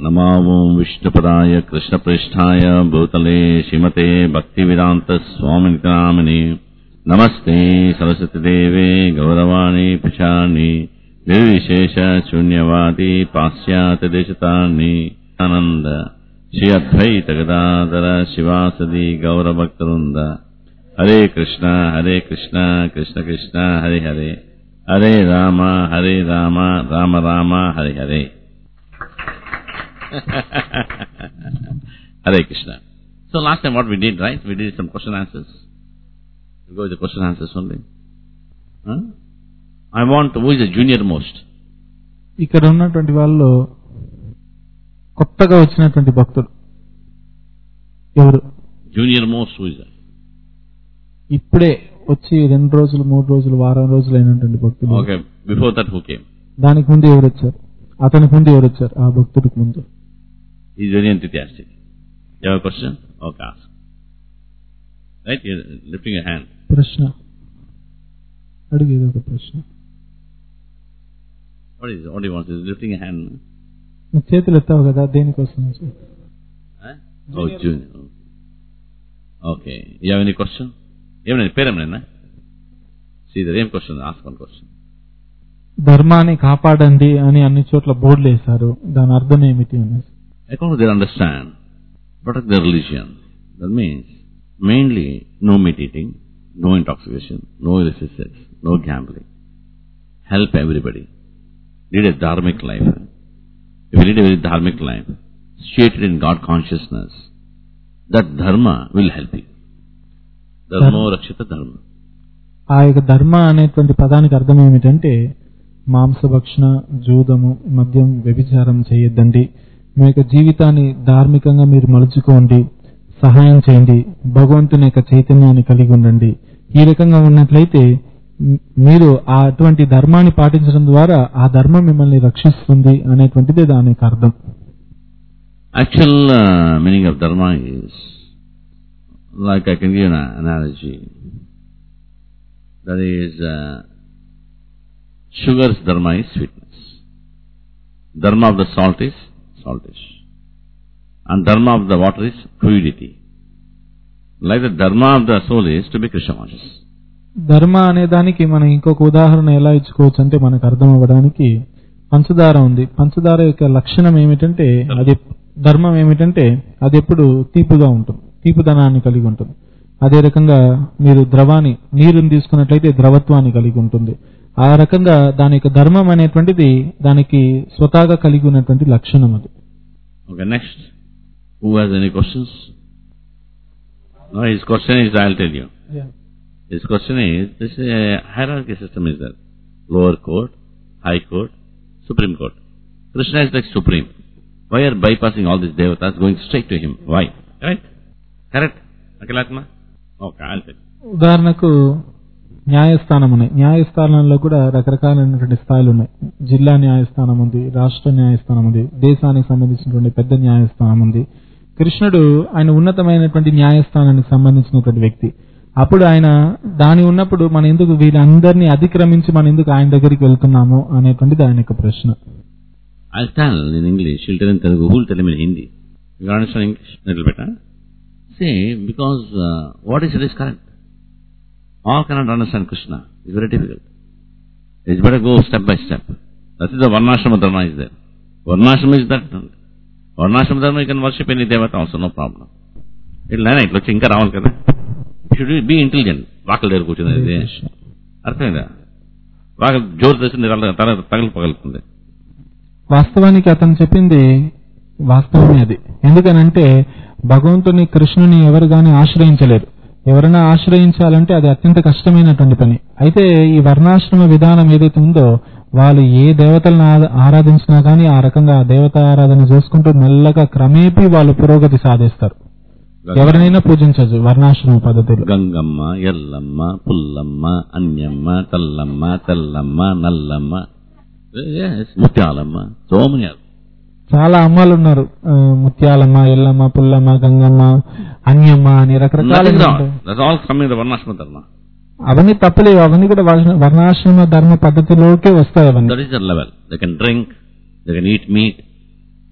नमो विष्णुपदाय कृष्णप्रेष्ठाय भूतले श्रीमते भक्तिवेदांत स्वामिनिति नामिने नमस्ते सरस्वती देवे गौरवाणी प्रचारिणे निर्विशेष शून्यवादी पाश्चात्य देशतारिणे आनंद श्री अद्वैत गदाधर शिवासदि गौरभक्तवृंद हरे Krishna Krishna Krishna Hare Hare Hare Ram Ram Ram Hare Hare Hare Krishna. So last time what we did, right? We did some question answers. We go with the question answers only. Huh? I want, who is the junior most? ఇక్కడ ఉన్నటువంటి వాళ్ళు కొత్తగా వచ్చినటువంటి భక్తులు ఎవరు? Junior most, who is that? ఇప్పుడే వచ్చి 2 రోజులు 3 రోజులు వారం రోజులు అయినటువంటి భక్తులు. Okay, before that who came? దానికి ముందు ఎవరు వచ్చారు? అతనికి ముందు ఎవరు వచ్చారు? ఆ భక్తుడికి ముందు. He is very enthusiastic. You have a question? Okay, ask. Right? You are lifting your hand. ప్రశ్న అడిగేది ఒక ప్రశ్న. What is it? What do you want? Is lifting your hand? చేతులు ఎత్తావు కదా, దేనికోసం? Oh, junior. Okay. You have any question? ఏమైనా పేరేమైనా? See, there is question. Ask one question. ధర్మాన్ని కాపాడండి అని అన్ని చోట్ల బోర్డులు వేశారు, దాని అర్థం ఏమిటి అనేసి. According to their understand, protect their religion. That means mainly no meat eating, no intoxication, no illicit sex, no gambling. Help everybody. Lead a dharmic life. If you lead a very dharmic life, situated in God consciousness, that dharma will help you. Dharma rakshita dharma. ఆ యొక్క ధర్మ అనేటువంటి పదానికి అర్థం ఏమిటంటే మాంసభక్షణ, జూదము, మద్యం, వ్యభిచారం చేయొద్దండి, మీ యొక్క జీవితాన్ని ధార్మికంగా మీరు మలుచుకోండి, సహాయం చేయండి, భగవంతుని యొక్క చైతన్యాన్ని కలిగి ఉండండి. ఈ రకంగా ఉన్నట్లయితే మీరు అటువంటి ధర్మాన్ని పాటించడం ద్వారా ఆ ధర్మం మిమ్మల్ని రక్షిస్తుంది అనేటువంటిది దాని యొక్క అర్థం. Actual meaning of dharma is, like I can give an analogy. That is, sugar's dharma is sweetness. Dharma of the salt is saltish. And dharma of the water is fluidity. Like the dharma of the soul is to be Krishna conscious. ధర్మ అనే దానికి మనం ఇంకొక ఉదాహరణ ఎలా ఇచ్చుకోవచ్చు అంటే మనకు అర్థం అవ్వడానికి పంచదార ఉంది. పంచదార యొక్క లక్షణం ఏమిటంటే అది ధర్మం ఏమిటంటే అది ఎప్పుడు తీపిగా ఉంటుంది, తీపిదనాన్ని కలిగి ఉంటుంది. అదే రకంగా మీరు ద్రవాన్ని, నీరుని తీసుకున్నట్లయితే ద్రవత్వాన్ని కలిగి ఉంటుంది. ఆ రకంగా దాని యొక్క ధర్మం అనేటువంటిది దానికి స్వతహాగా కలిగి ఉన్నటువంటి లక్షణం అది. Okay, next. Who has any questions? No, his question is, I'll tell you. Yeah. His question is, this hierarchy system is there. Lower court, high court, supreme court. Krishna is like supreme. Why are bypassing all these devatas, going straight to him? Why? Right? Correct? Akilatma? Okay, I'll tell you. ఉదాహరణకు న్యాయస్థానం ఉన్నాయి. న్యాయస్థానంలో కూడా రకరకాలైనటువంటి స్థాయిలు ఉన్నాయి. జిల్లా న్యాయస్థానం ఉంది, రాష్ట్ర న్యాయస్థానం ఉంది, దేశానికి సంబంధించినటువంటి పెద్ద న్యాయస్థానం ఉంది. కృష్ణుడు ఆయన ఉన్నతమైనటువంటి న్యాయస్థానానికి సంబంధించినటువంటి వ్యక్తి. అప్పుడు ఆయన దాని ఉన్నప్పుడు మన ఎందుకు వీళ్ళందరినీ అతిక్రమించి మన ఎందుకు ఆయన దగ్గరికి వెళ్తున్నాము అనేటువంటిది ఆయన యొక్క ప్రశ్న. I'll tell in English, she'll tell in Telugu, who'll tell him in Hindi. You understand English a little bit, huh? See, because what is it is correct. All cannot understand Krishna. It's very difficult. It's better go step by step. That is the Varnashrama Dharma is there. Varnashrama is that. Varnashrama Dharma you can worship any devata also, no problem. It'll learn it. Look, inka raval kada. You should be intelligent. Vakal there kuchunadi. Arthayinda. Vakal jor testundi tagil pagiltundi. వాస్తవానికి అతను చెప్పింది వాస్తవమే అది. ఎందుకనంటే భగవంతుని, కృష్ణుని ఎవరు గాని ఆశ్రయించలేరు. ఎవరైనా ఆశ్రయించాలంటే అది అత్యంత కష్టమైనటువంటి పని. అయితే ఈ వర్ణాశ్రమ విధానం ఏదైతే ఉందో వాళ్ళు ఏ దేవతలను ఆరాధించినా కానీ ఆ రకంగా దేవత ఆరాధన చేసుకుంటూ మెల్లగా క్రమేపీ వాళ్ళు పురోగతి సాధిస్తారు. ఎవరినైనా పూజించవచ్చు వర్ణాశ్రమ పద్ధతిలో. గంగమ్మ, ఎల్లమ్మ, పుల్లమ్మ, అన్యమ్మ, తల్లమ్మ, తెల్లమ్మ, నల్లమ్మ, ముత్యాలమ్మ, సోమనియాలు, చాలా అమ్మలు ఉన్నారు. ముత్యాలమ్మ, ఎల్లమ్మ, పుల్లమ్మ, గంగమ్మ, అన్యమ్మ అని రకరకాల. అవన్నీ తప్పలేవు, అవన్నీ కూడా వర్ణాశ్రమ ధర్మ పద్ధతిలోకే వస్తాయి. అవన్నీ that is the level. They can drink, they can eat meat,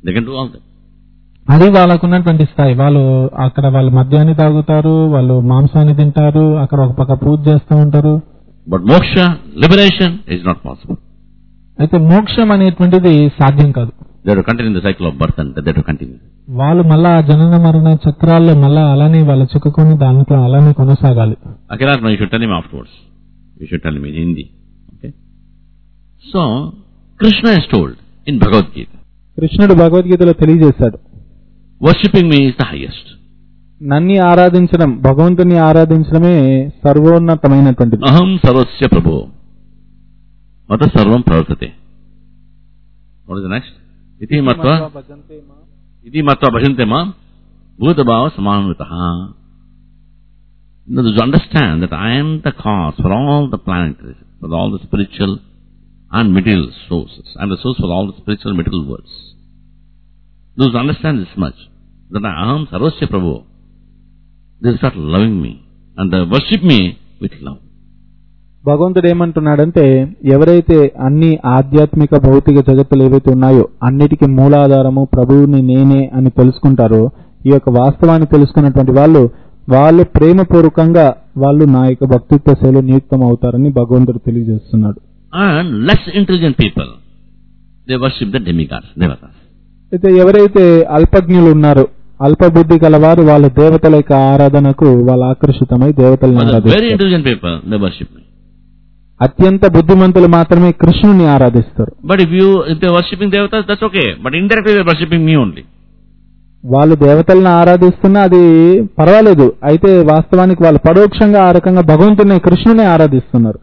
They can do all that. అది వాళ్ళకున్నటువంటి స్థాయి. అక్కడ వాళ్ళు మద్యాన్ని తాగుతారు, వాళ్ళు మాంసాన్ని తింటారు, అక్కడ ఒక పక్క పూజ చేస్తూ ఉంటారు. But moksha, liberation is not possible. అయితే మోక్షం అనేటువంటిది సాధ్యం కాదు. They have to continue the cycle of birth and death. They have to continue. వాళ్ళు మళ్ళా జనన మరణ చక్రాల్లో మళ్ళా అలానే వాళ్ళు చిక్కుకొని దాంట్లో అలానే కొనసాగాలి. Akilatma, you should tell him afterwards. You should tell him in Hindi. Okay? So, Krishna is told in Bhagavad Gita. కృష్ణుడు భగవద్గీతలో తెలియజేశాడు, worshipping me is the highest. నన్ను ఆరాధించడం, భగవంతుని ఆరాధించడమే సర్వోన్నతమైనటువంటిది. Aham sarvasya prabho. Mata sarvam pravartate. What is the next? Iti matva bhajante ma bhuta bhava samanvitaha. Now, to understand that I am the cause for all the planetary, for all the spiritual and material sources. I am the source for all the spiritual and material worlds. Those who understand this much, that I am sarvasya prabho, they start loving me and they worship me with love. భగవంతుడు ఏమంటున్నాడంటే, ఎవరైతే అన్ని ఆధ్యాత్మిక భౌతిక జగత్తులు ఏవైతే ఉన్నాయో అన్నిటికీ మూలాధారము ప్రభువుని నేనే అని తెలుసుకుంటారో, ఈ యొక్క వాస్తవాన్ని తెలుసుకున్నటువంటి వాళ్ళు ప్రేమపూర్వకంగా వాళ్ళు నా యొక్క భక్తిత్వ సేవలో నియుక్తం అవుతారని భగవంతుడు తెలియజేస్తున్నాడు. And less intelligent people, they worship the demigods, devatas. అయితే ఎవరైతే అల్పజ్ఞులు ఉన్నారో, అల్పబుద్ధి గలవారు వాళ్ళ దేవతల యొక్క ఆరాధనకు వాళ్ళు ఆకర్షితమై దేవతలను ఆరాధిస్తారు. Very intelligent people, they worship me. అత్యంత బుద్ధిమంతులు మాత్రమే కృష్ణుని ఆరాధిస్తారు. But if they are worshipping devatas, that's okay. But indirectly they are worshipping me only. వాళ్ళు దేవతలను ఆరాధిస్తున్నా అది పర్వాలేదు, అయితే వాస్తవానికి వాళ్ళు పరోక్షంగా ఆ రకంగా భగవంతుని కృష్ణుని ఆరాధిస్తున్నారు.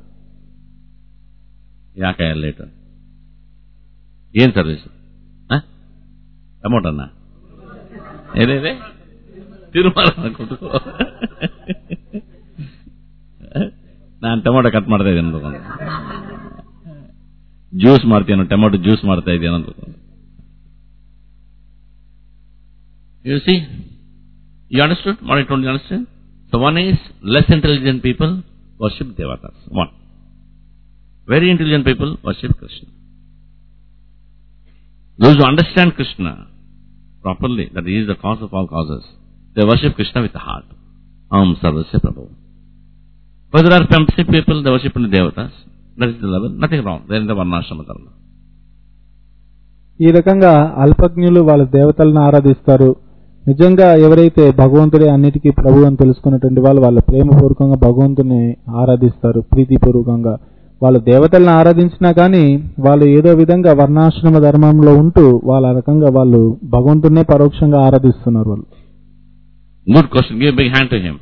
లేటర్ ఏం సర్వీస్ అమౌంట్ అన్నా ఏదేదే ತಿರುಮಲ ಕೊಟ್ಟು ನಾನು ಟೊಮೊಟೊ ಕಟ್ ಮಾಡ್ತಾ ಇದ್ದೇನೆ ಅಂದ್ಕೊಂಡು ಜ್ಯೂಸ್ ಮಾಡ್ತೇನೆ, ಟೊಮೊಟೊ ಜ್ಯೂಸ್ ಮಾಡ್ತಾ ಇದ್ದೇನೆ ಅಂದ್ಕೊಂಡು. You see, you understood what I told you? Understand? So one is less intelligent people worship devatas. One. Very intelligent people worship Krishna. Those who understand Krishna properly, that he is the cause of all causes, they worship Krishna with the heart. Am Sarvasya Prabhu. But there are fancy people, they worship the devatas. That is the level. Nothing wrong. They are in the Varnashrama dharma. ఈ రకంగా అల్పజ్ఞులు వాళ్ళ దేవతలను ఆరాధిస్తారు. నిజంగా ఎవరైతే భగవంతుడే అన్నిటికీ ప్రభు అని తెలుసుకున్నటువంటి వాళ్ళ ప్రేమపూర్వకంగా భగవంతుని ఆరాధిస్తారు. ప్రీతిపూర్వకంగా వాళ్ళు దేవతలను ఆరాధించినా కానీ వాళ్ళు ఏదో విధంగా వర్ణాశ్రమ ధర్మంలో ఉంటూ వాళ్ళ రకంగా వాళ్ళు భగవంతుడినే పరోక్షంగా ఆరాధిస్తున్నారు. వాళ్ళు good question. Give big hand to him.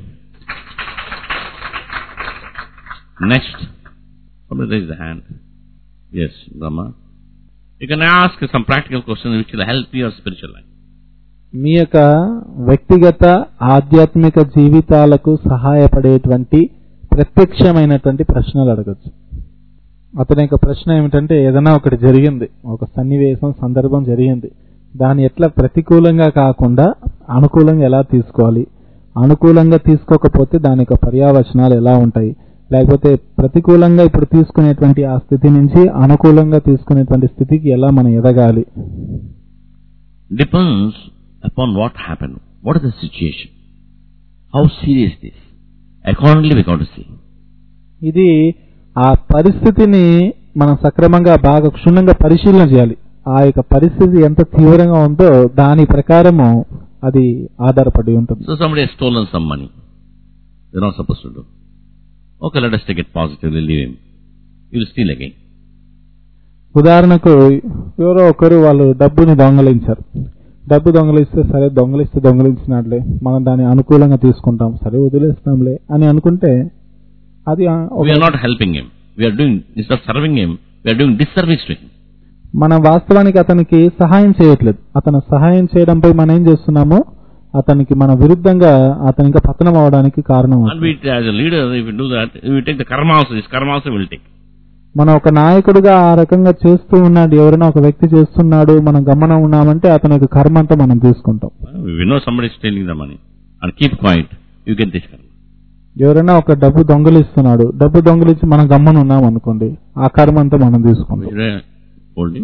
Next raise the hand. Yes, Brahma. You can ask some practical questions which will help your spiritual life. మీ యొక్క వ్యక్తిగత ఆధ్యాత్మిక జీవితాలకు సహాయపడేటువంటి ప్రత్యక్షమైనటువంటి ప్రశ్నలు అడగచ్చు. అతని యొక్క ప్రశ్న ఏమిటంటే, ఏదైనా ఒకటి జరిగింది, ఒక సన్నివేశం సందర్భం జరిగింది, దాన్ని ఎట్లా ప్రతికూలంగా కాకుండా అనుకూలంగా ఎలా తీసుకోవాలి, అనుకూలంగా తీసుకోకపోతే దాని యొక్క పర్యావచనాలు ఎలా ఉంటాయి, లేకపోతే ప్రతికూలంగా ఇప్పుడు తీసుకునేటువంటి ఆ స్థితి నుంచి అనుకూలంగా తీసుకునేటువంటి స్థితికి ఎలా మనం ఎదగాలి. Depends upon what happened. What is the situation? How serious it is? Accordingly we got to see. ఇది ఆ పరిస్థితిని మనం సక్రమంగా బాగా క్షుణ్ణంగా పరిశీలన చేయాలి. ఆ యొక్క పరిస్థితి ఎంత తీవ్రంగా ఉందో దాని ప్రకారము అది ఆధారపడి ఉంటుంది. So somebody has stolen some money. They're not supposed to do. Okay, let us take it positively, leave him. He will steal again. ఉదాహరణకు ఎవరో ఒకరు వాళ్ళు డబ్బుని దొంగలించారు. డబ్బు దొంగలిస్తే సరే దొంగలించినట్లే మనం దాన్ని అనుకూలంగా తీసుకుంటాం, సరే వదిలేస్తాంలే అని అనుకుంటే అది we are not helping him. We are doing, instead of serving him, we are doing disservice to him. మనం వాస్తవానికి అతనికి సహాయం చేయట్లేదు. అతను సహాయం చేయడంపై మనం ఏం చేస్తున్నామో అతనికి మన విరుద్ధంగా అతనికి పతనం అవడానికి కారణం. And we as a leader, if we do that, we take the karma also. This karma also will take. మనం ఒక నాయకుడిగా ఆ రకంగా చేస్తూ ఉన్నాడు, ఎవరైనా ఒక వ్యక్తి చేస్తున్నాడు, మనం గమనం ఉన్నామంటే అతని యొక్క కర్మ అంతా మనం తీసుకుంటాం. We know somebody is stealing the money and keep quiet, you get this karma. ఎవరైనా ఒక డబ్బు దొంగిలించి మనం గమ్మన ఉన్నాం అనుకోండి, ఆ కర్మ అంతా మనం తీసుకుంటాం. Holding,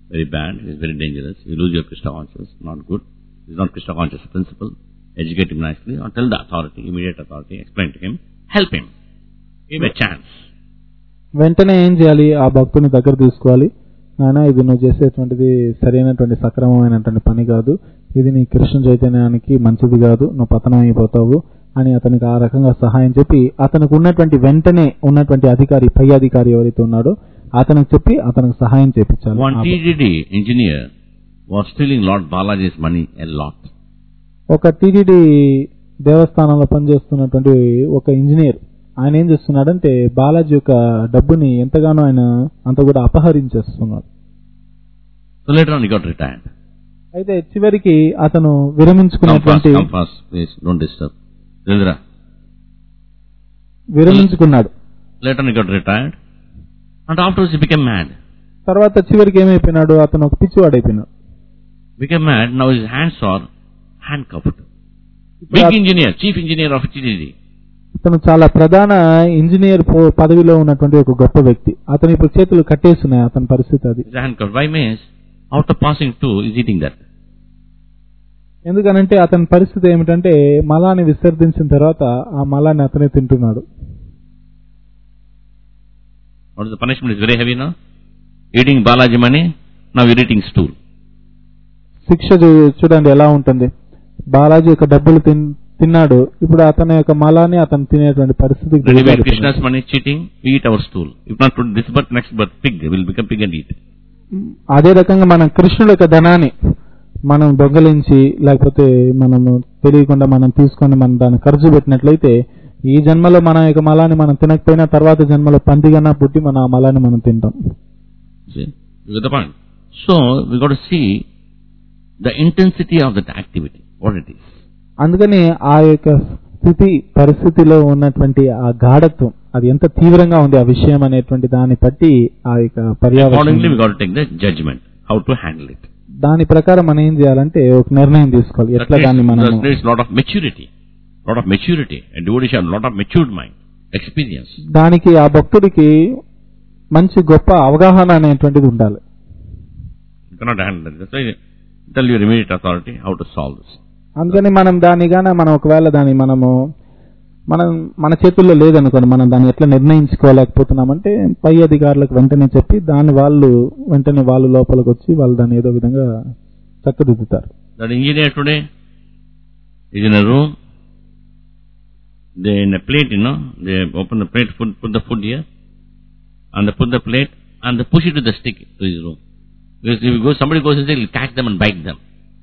very bad, he's very dangerous. You lose your Krishna consciousness, not good. He's not Krishna conscious principle. Educate him nicely or tell the authority, immediate authority, explain to him, help him, give him a chance. వెంటనే ఏం చేయాలి? ఆ భక్తుని దగ్గర తీసుకోవాలి. నాయన, ఇది నువ్వు చేసేటువంటిది సరైనటువంటి సక్రమమైనటువంటి పని కాదు, ఇది నీ కృష్ణ చైతన్యానికి మంచిది కాదు, నువ్వు పతనం అయిపోతావు అని అతనికి ఆ రకంగా సహాయం చెప్పి, అతనికి ఉన్నటువంటి వెంటనే ఉన్నటువంటి అధికారి, పై అధికారి ఎవరైతే ఉన్నాడో అతనికి చెప్పి అతనికి సహాయం చేపించాలి. One TDD engineer was stealing Lord Balaji's money a lot. ఒక టీటీడీ దేవస్థానంలో పనిచేస్తున్నటువంటి ఒక ఇంజనీర్, ఆయన ఏం చేస్తున్నాడంటే బాలాజీ యొక్క డబ్బుని ఎంతగానో ఆయన అంత కూడా అపహరించేస్తున్నాడు. So later on he got retired. అయితే చివరికి అతను విరమించుకున్నటువంటి Come fast, please, don't disturb. Rindra. విరమించుకున్నాడు. Later on he got retired and afterwards he became mad. తర్వాత చివరికి ఏమైపోయినాడు? అతను ఒక పిచ్చివాడైపోయినాడు. Became mad, now his hands are handcuffed. Big engineer, chief engineer of TDD. అతను చాలా ప్రధాన ఇంజనీర్ పదవిలో ఉన్నటువంటి ఒక గొప్ప వ్యక్తి. అతని ఇప్పుడు చేతులు కట్టేస్తున్నాయి. అతని పరిస్థితి అది. Handcuffed. Why means after passing through is eating that. ఎందుకనంటే అతని పరిస్థితి ఏమిటంటే మలాన్ని విసర్జించిన తర్వాత ఆ మలాన్ని అతనే తింటున్నాడు. What is the punishment? Is very heavy now. Eating Balaji money, now you're eating stool. శిక్ష చూడండి ఎలా ఉంటుంది. బాలాజీ యొక్క డబ్బులు తిన్నాడు, ఇప్పుడు అతని యొక్క మలాన్ని అతను తినేటువంటి పరిస్థితికి. Krishna's money cheating, we eat our stool. If not this birth, next birth, pig will become pig and eat. అదే రకంగా మనం కృష్ణుడి యొక్క ధనాన్ని మనం దొంగలించి లేకపోతే మనము తెలియకుండా మనం తీసుకొని మనం దాన్ని ఖర్చు పెట్టినట్లయితే ఈ జన్మలో మన యొక్క మలాన్ని మనం తినకపోయినా తర్వాత జన్మలో పందిగన్నా పుట్టి మన ఆ మలాన్ని మనం తింటాం. You get the point. So we got to see the intensity of that activity, what it is. అందుకని ఆ యొక్క స్థితి పరిస్థితిలో ఉన్నటువంటి ఆ గాఢత్వం అది ఎంత తీవ్రంగా ఉంది ఆ విషయం అనేటువంటి దాన్ని బట్టి ఆ యొక్క పర్యావరణం we got to take the judgment how to handle it. దాని ప్రకారం మనం ఏం చేయాలంటే ఒక నిర్ణయం తీసుకోవాలి ఎట్లా దాన్ని మనం. There is lot of maturity. And devotee should have lot of matured mind, experience. దానికి ఆ భక్తుడికి మంచి గొప్ప అవగాహన అనేటువంటిది ఉండాలి. You cannot handle it. That's why tell your immediate authority how to solve this. అందుకని మనం దానిగానే మనం ఒకవేళ దాన్ని మనం మన చేతుల్లో లేదనుకోండి, మనం దాన్ని ఎట్లా నిర్ణయించుకోలేకపోతున్నామంటే పై అధికారులకు వెంటనే చెప్పి దాన్ని వెంటనే వాళ్ళు లోపలికి వచ్చి వాళ్ళు దాన్ని ఏదో విధంగా చక్కదిద్దుతారు. That engineer today is in a room. They in a plate, they open the plate, put the food here, and they put the plate and they push it to the stick to his room. Because if somebody goes inside, he'll catch them and bite them.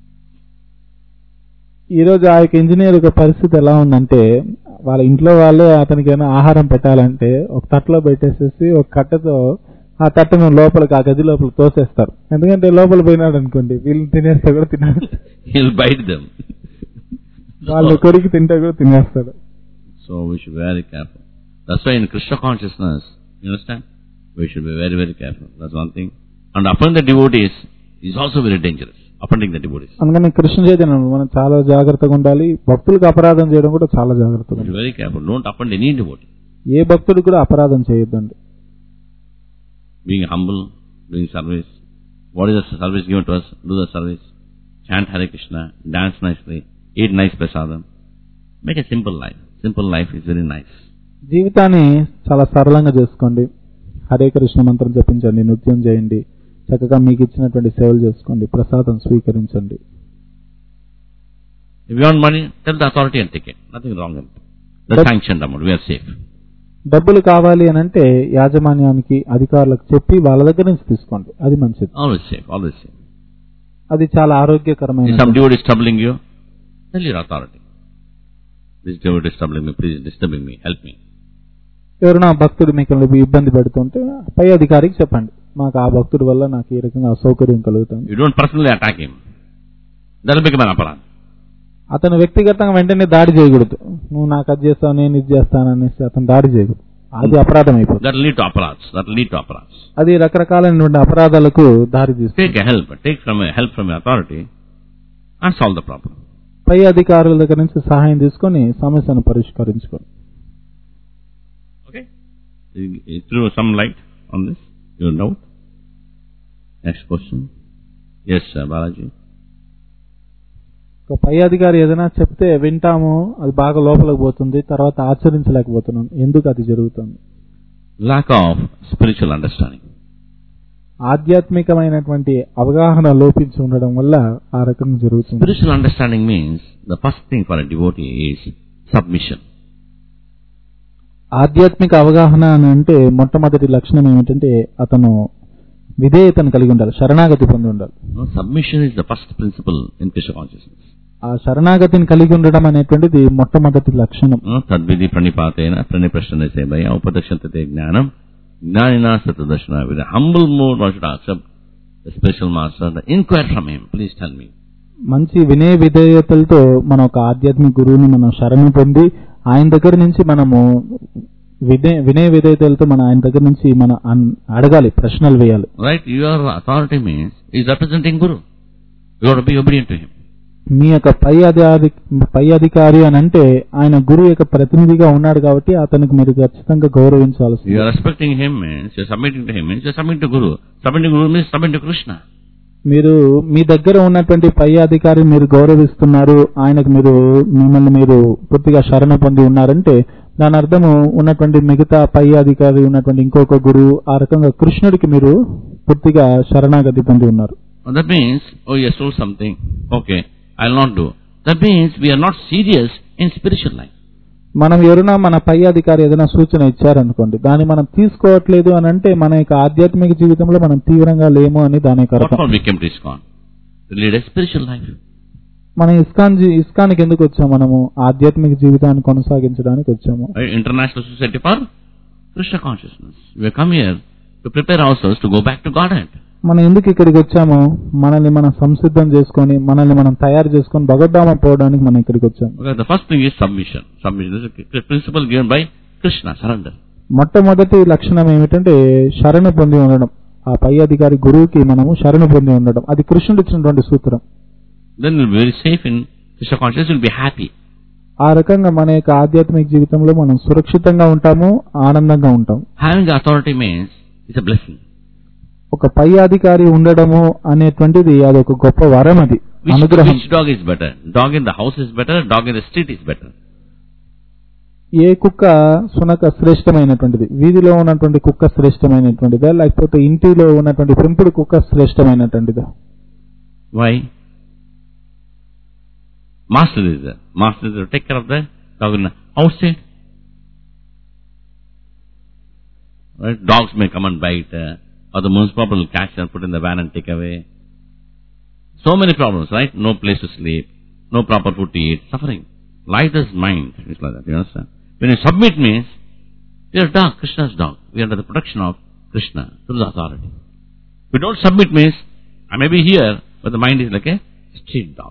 ఈ రోజు ఆ యొక్క engineer యొక్క పరిస్థితి ఎలా ఉందంటే వాళ్ళ ఇంట్లో వాళ్ళే అతనికి ఏమైనా ఆహారం పెట్టాలంటే ఒక తట్టలో పెట్టేసేసి ఒక కట్టతో ఆ తట్టను లోపలికి ఆ గది లోపలికి తోసేస్తారు. ఎందుకంటే లోపల పోయినాడు అనుకోండి వీళ్ళు తినేస్తే కూడా తినాలి. He'll bite them. వాళ్ళు కొరికి తింటే కూడా తినేస్తాడు. So we should be very careful. That's why in Krishna consciousness, you understand, we should be very, very careful. That's one thing. And offending the devotees is also very dangerous. Offending the devotees. అందుకని కృష్ణ చైతన్యం మనం చాలా జాగ్రత్తగా ఉండాలి. భక్తులకు అపరాధం చేయడం కూడా చాలా జాగ్రత్తగా ఉండాలి. Very careful. Don't offend any devotee. ఏ భక్తుడు కూడా అపరాధం చేయొద్దండి. Being humble, doing service. What is the service given to us? Do the service. Chant Hare Krishna. Dance nicely. Eat nice prasadam. Make a simple life. Simple life is very nice. జీవితాన్ని చాలా సరళంగా చేసుకోండి. హరే కృష్ణ మంత్రం జపించండి, నృత్యం చేయండి, చక్కగా మీకు ఇచ్చినటువంటి సేవలు చేసుకోండి, ప్రసాదం స్వీకరించండి. If you want money, tell the authority and take it. Nothing wrong with it. The sanctioned amount. We are safe. డబ్బులు కావాలి అని అంటే యాజమాన్యానికి అధికారులకు చెప్పి వాళ్ళ దగ్గర నుంచి తీసుకోండి, అది మంచిది. Always safe. Always safe. అది చాలా ఆరోగ్యకరమైన. If some devotee is troubling you, tell your authority. This devotee is troubling me. Please disturbing me. Help me. ఎవరైనా భక్తుడు మీకు ఇబ్బంది పెడుతుంటే పై అధికారికి చెప్పండి, మాకు ఆ భక్తుడి వల్ల నాకు ఈ రకంగా అసౌకర్యం కలుగుతుంది. You don't personally attack him. That will become an aparadh. అతను వ్యక్తిగతంగా వెంటనే దాడి చేయకూడదు. నువ్వు నాకు అది చేస్తావు, నేను ఇది చేస్తాను అనేసి అతను దాడి చేయకూడదు. అది అపరాధం అయిపోతుంది. That will lead to aparadhs. అది రకరకాలైనటువంటి అపరాధాలకు దారి తీస్తుంది. Take help from authority and solve the problem. పై అధికారుల దగ్గర నుంచి సహాయం తీసుకొని సమస్యను పరిష్కరించుకోండి. Okay? You threw some light on this. You know. Next question. Yes, Balaji. ఒక పై అధికారి ఏదైనా చెప్తే వింటాము, అది బాగా లోపలికి పోతుంది, తర్వాత ఆచరించలేకపోతున్నాం. ఎందుకు అది జరుగుతుంది? Lack of spiritual understanding. ఆధ్యాత్మికమైనటువంటి అవగాహన లోపించి ఉండడం వల్ల ఆ రకంగా జరుగుతుంది. Spiritual understanding means the first thing for a devotee is submission. ఆధ్యాత్మిక అవగాహన అని అంటే మొట్టమొదటి లక్షణం ఏమిటంటే అతను విధేయతను కలిగి ఉండాలి, శరణాగతి పొంది ఉండాలి. Submission is the first principle in Krishna consciousness. ఆ శరణాగతిని కలిగి ఉండడం అనేటువంటిది మొట్టమొదటి లక్షణం. తద్విధి ప్రణిపాతేన ప్రణిప్రశ్న సేవయ ఉపదక్షంతే జ్ఞానం జ్ఞానినా సతదర్శన. With a humble mood one should accept the spiritual master, inquire from him. Please tell me. మంచి వినయ విధేయతలతో మన ఒక ఆధ్యాత్మిక గురువుని మనం శరణు పొంది ఆయన దగ్గర నుంచి మనము వినయ విధేయతలతో మన ఆయన దగ్గర నుంచి మనం అడగాలి, ప్రశ్నలు వేయాలి. Right, your authority means is representing Guru. You have to be obedient to him. మీ యొక్క పై అధికారి అని అంటే ఆయన గురువు యొక్క ప్రతినిధిగా ఉన్నాడు కాబట్టి అతనికి మీరు ఖచ్చితంగా గౌరవించాల్సి. You are respecting him means you are submitting to him means you are submitting to Guru. Submitting to Guru means submitting to Krishna. మీరు మీ దగ్గర ఉన్నటువంటి పై అధికారి మీరు గౌరవిస్తున్నారు, ఆయనకు మిమ్మల్ని మీరు పూర్తిగా శరణ పొంది ఉన్నారంటే దాని అర్థము ఉన్నటువంటి మిగతా పై అధికారి ఉన్నటువంటి ఇంకొక గురువు ఆ రకంగా కృష్ణుడికి మీరు పూర్తిగా శరణాగతి పొంది ఉన్నారు. That means, oh, you stole something. Okay, I'll not do. That means we are not serious in spiritual life. మనం ఎవరైనా మన పై అధికారి ఏదైనా సూచన ఇచ్చారనుకోండి, దాన్ని మనం తీసుకోవట్లేదు అని అంటే మన యొక్క ఆధ్యాత్మిక జీవితంలో మనం తీవ్రంగా లేము అని దాని యొక్క అర్థం. What we came to ISKCON? To lead a spiritual life. మన ఇస్కాన్కి ఎందుకు వచ్చాము? మనము ఆధ్యాత్మిక జీవితాన్ని కొనసాగించడానికి వచ్చాము. International Society for Krishna Consciousness. We come here to prepare ourselves to go back to Godhead. మనం ఎందుకు ఇక్కడికి వచ్చాము? మనల్ని మనం సంసిద్ధం చేసుకొని మనల్ని మనం తయారు చేసుకొని భగవద్ధామం పోవడానికి మనం ఇక్కడికి వచ్చాము. The first thing is submission. Submission is a principle given by Krishna, surrender. మొట్టమొదటి లక్షణం ఏమిటంటే శరణ పొంది ఉండడం. ఆ పై అధికారి గురువుకి మనము శరణ పొంది ఉండడం, అది కృష్ణుడు ఇచ్చినటువంటి సూత్రం. Then we'll be very safe in Krishna consciousness, we'll be happy. ఆ రకంగా మన యొక్క ఆధ్యాత్మిక జీవితంలో మనం సురక్షితంగా ఉంటాము, ఆనందంగా ఉంటాం. Having authority means it's a blessing. ఒక పై అధికారి ఉండడము అనేటువంటిది అదొక గొప్ప వరం, అది అనుగ్రహం. Which dog is better? Dog in the house is better, dog in the street is better. ఏ కుక్క సునక శ్రేష్టమైనటువంటిది? వీధిలో ఉన్నటువంటి కుక్క శ్రేష్టమైనటువంటిదా, లేకపోతే ఇంటిలో ఉన్నటువంటి పెంపుడు కుక్క శ్రేష్టమైనటువంటిదా? Why? Master is there. Master is there to take care of the dog in the outside. Right? Dogs may come and bite, or the municipal will catch and put in the van and take away. So many problems, right? No place to sleep, no proper food to eat, suffering. Light is mind. It's like that, you understand? When you submit means, you are dog, Krishna's dog. We are under the protection of Krishna, through the authority. If you don't submit means, I may be here, but the mind is like a street dog.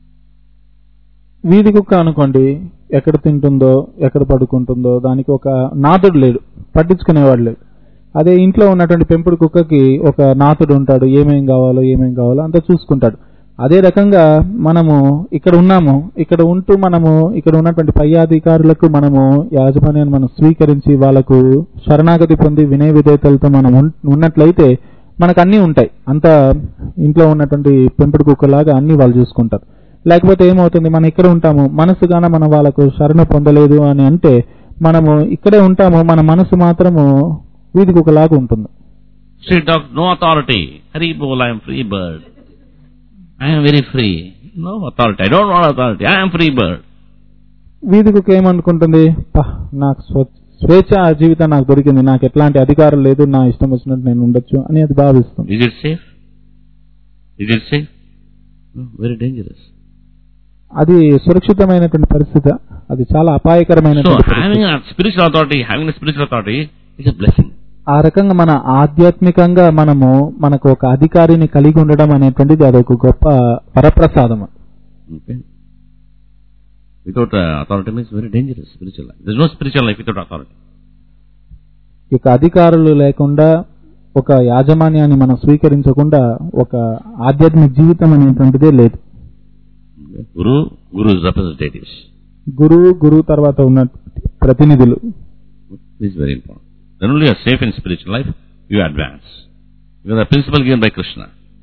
వీధి కుక్క అనుకోండి, ఎక్కడ తింటుందో ఎక్కడ పడుకుంటుందో దానికి ఒక నాథుడు లేడు, పట్టించుకునేవాడు లేడు. అదే ఇంట్లో ఉన్నటువంటి పెంపుడు కుక్కకి ఒక నాథుడు ఉంటాడు, ఏమేం కావాలో అంతా చూసుకుంటాడు. అదే రకంగా మనము ఇక్కడ ఉన్నాము, ఇక్కడ ఉంటూ మనము ఇక్కడ ఉన్నటువంటి పై అధికారులకు మనము యాజమాన్యాన్ని మనం స్వీకరించి వాళ్ళకు శరణాగతి పొంది వినయ విధేయతలతో మనం ఉన్నట్లయితే మనకు అన్నీ ఉంటాయి. అంతా ఇంట్లో ఉన్నటువంటి పెంపుడు కుక్కలాగా అన్ని వాళ్ళు చూసుకుంటారు. లేకపోతే ఏమవుతుంది, మనం ఇక్కడ ఉంటాము, మనసుగాన మనం వాళ్ళకు శరణ పొందలేదు అని అంటే మనము ఇక్కడే ఉంటాము, మన మనసు మాత్రము వీధి కుక్కలాగా ఉంటుంది. Street dog, no authority. Hari bol, I am free bird. I am very free. No authority. I don't want authority. I am free bird. వీధి కుక్క ఏమనుకుంటుంది, నాకు స్వేచ్ఛ జీవితం నాకు దొరికింది, నాకు ఎట్లాంటి అధికారం లేదు, నా ఇష్టం వచ్చినట్టు నేను ఉండొచ్చు అని అది భావిస్తుంది. Is it safe? Is it safe? No, very dangerous. అది సురక్షితమైనటువంటి పరిస్థితి, అది చాలా అపాయకరమైన. So having a spiritual authority is a blessing. ఆ రకంగా మన ఆధ్యాత్మికంగా మనకు ఒక అధికారిని కలిగి ఉండడం అనేటువంటిది అదొక గొప్ప వరప్రసాదం. Okay. Without authority means very dangerous spiritual life. There is no spiritual life without authority. ఇక అధికారులు లేకుండా ఒక యాజమాన్యాన్ని మనం స్వీకరించకుండా ఒక ఆధ్యాత్మిక జీవితం అనేటువంటిదే లేదు. Guru's representatives. గురువు తర్వాత ఉన్న ప్రతినిధులు. This is very important. Then only you are safe in spiritual life, you advance. Because the principle given by Krishna.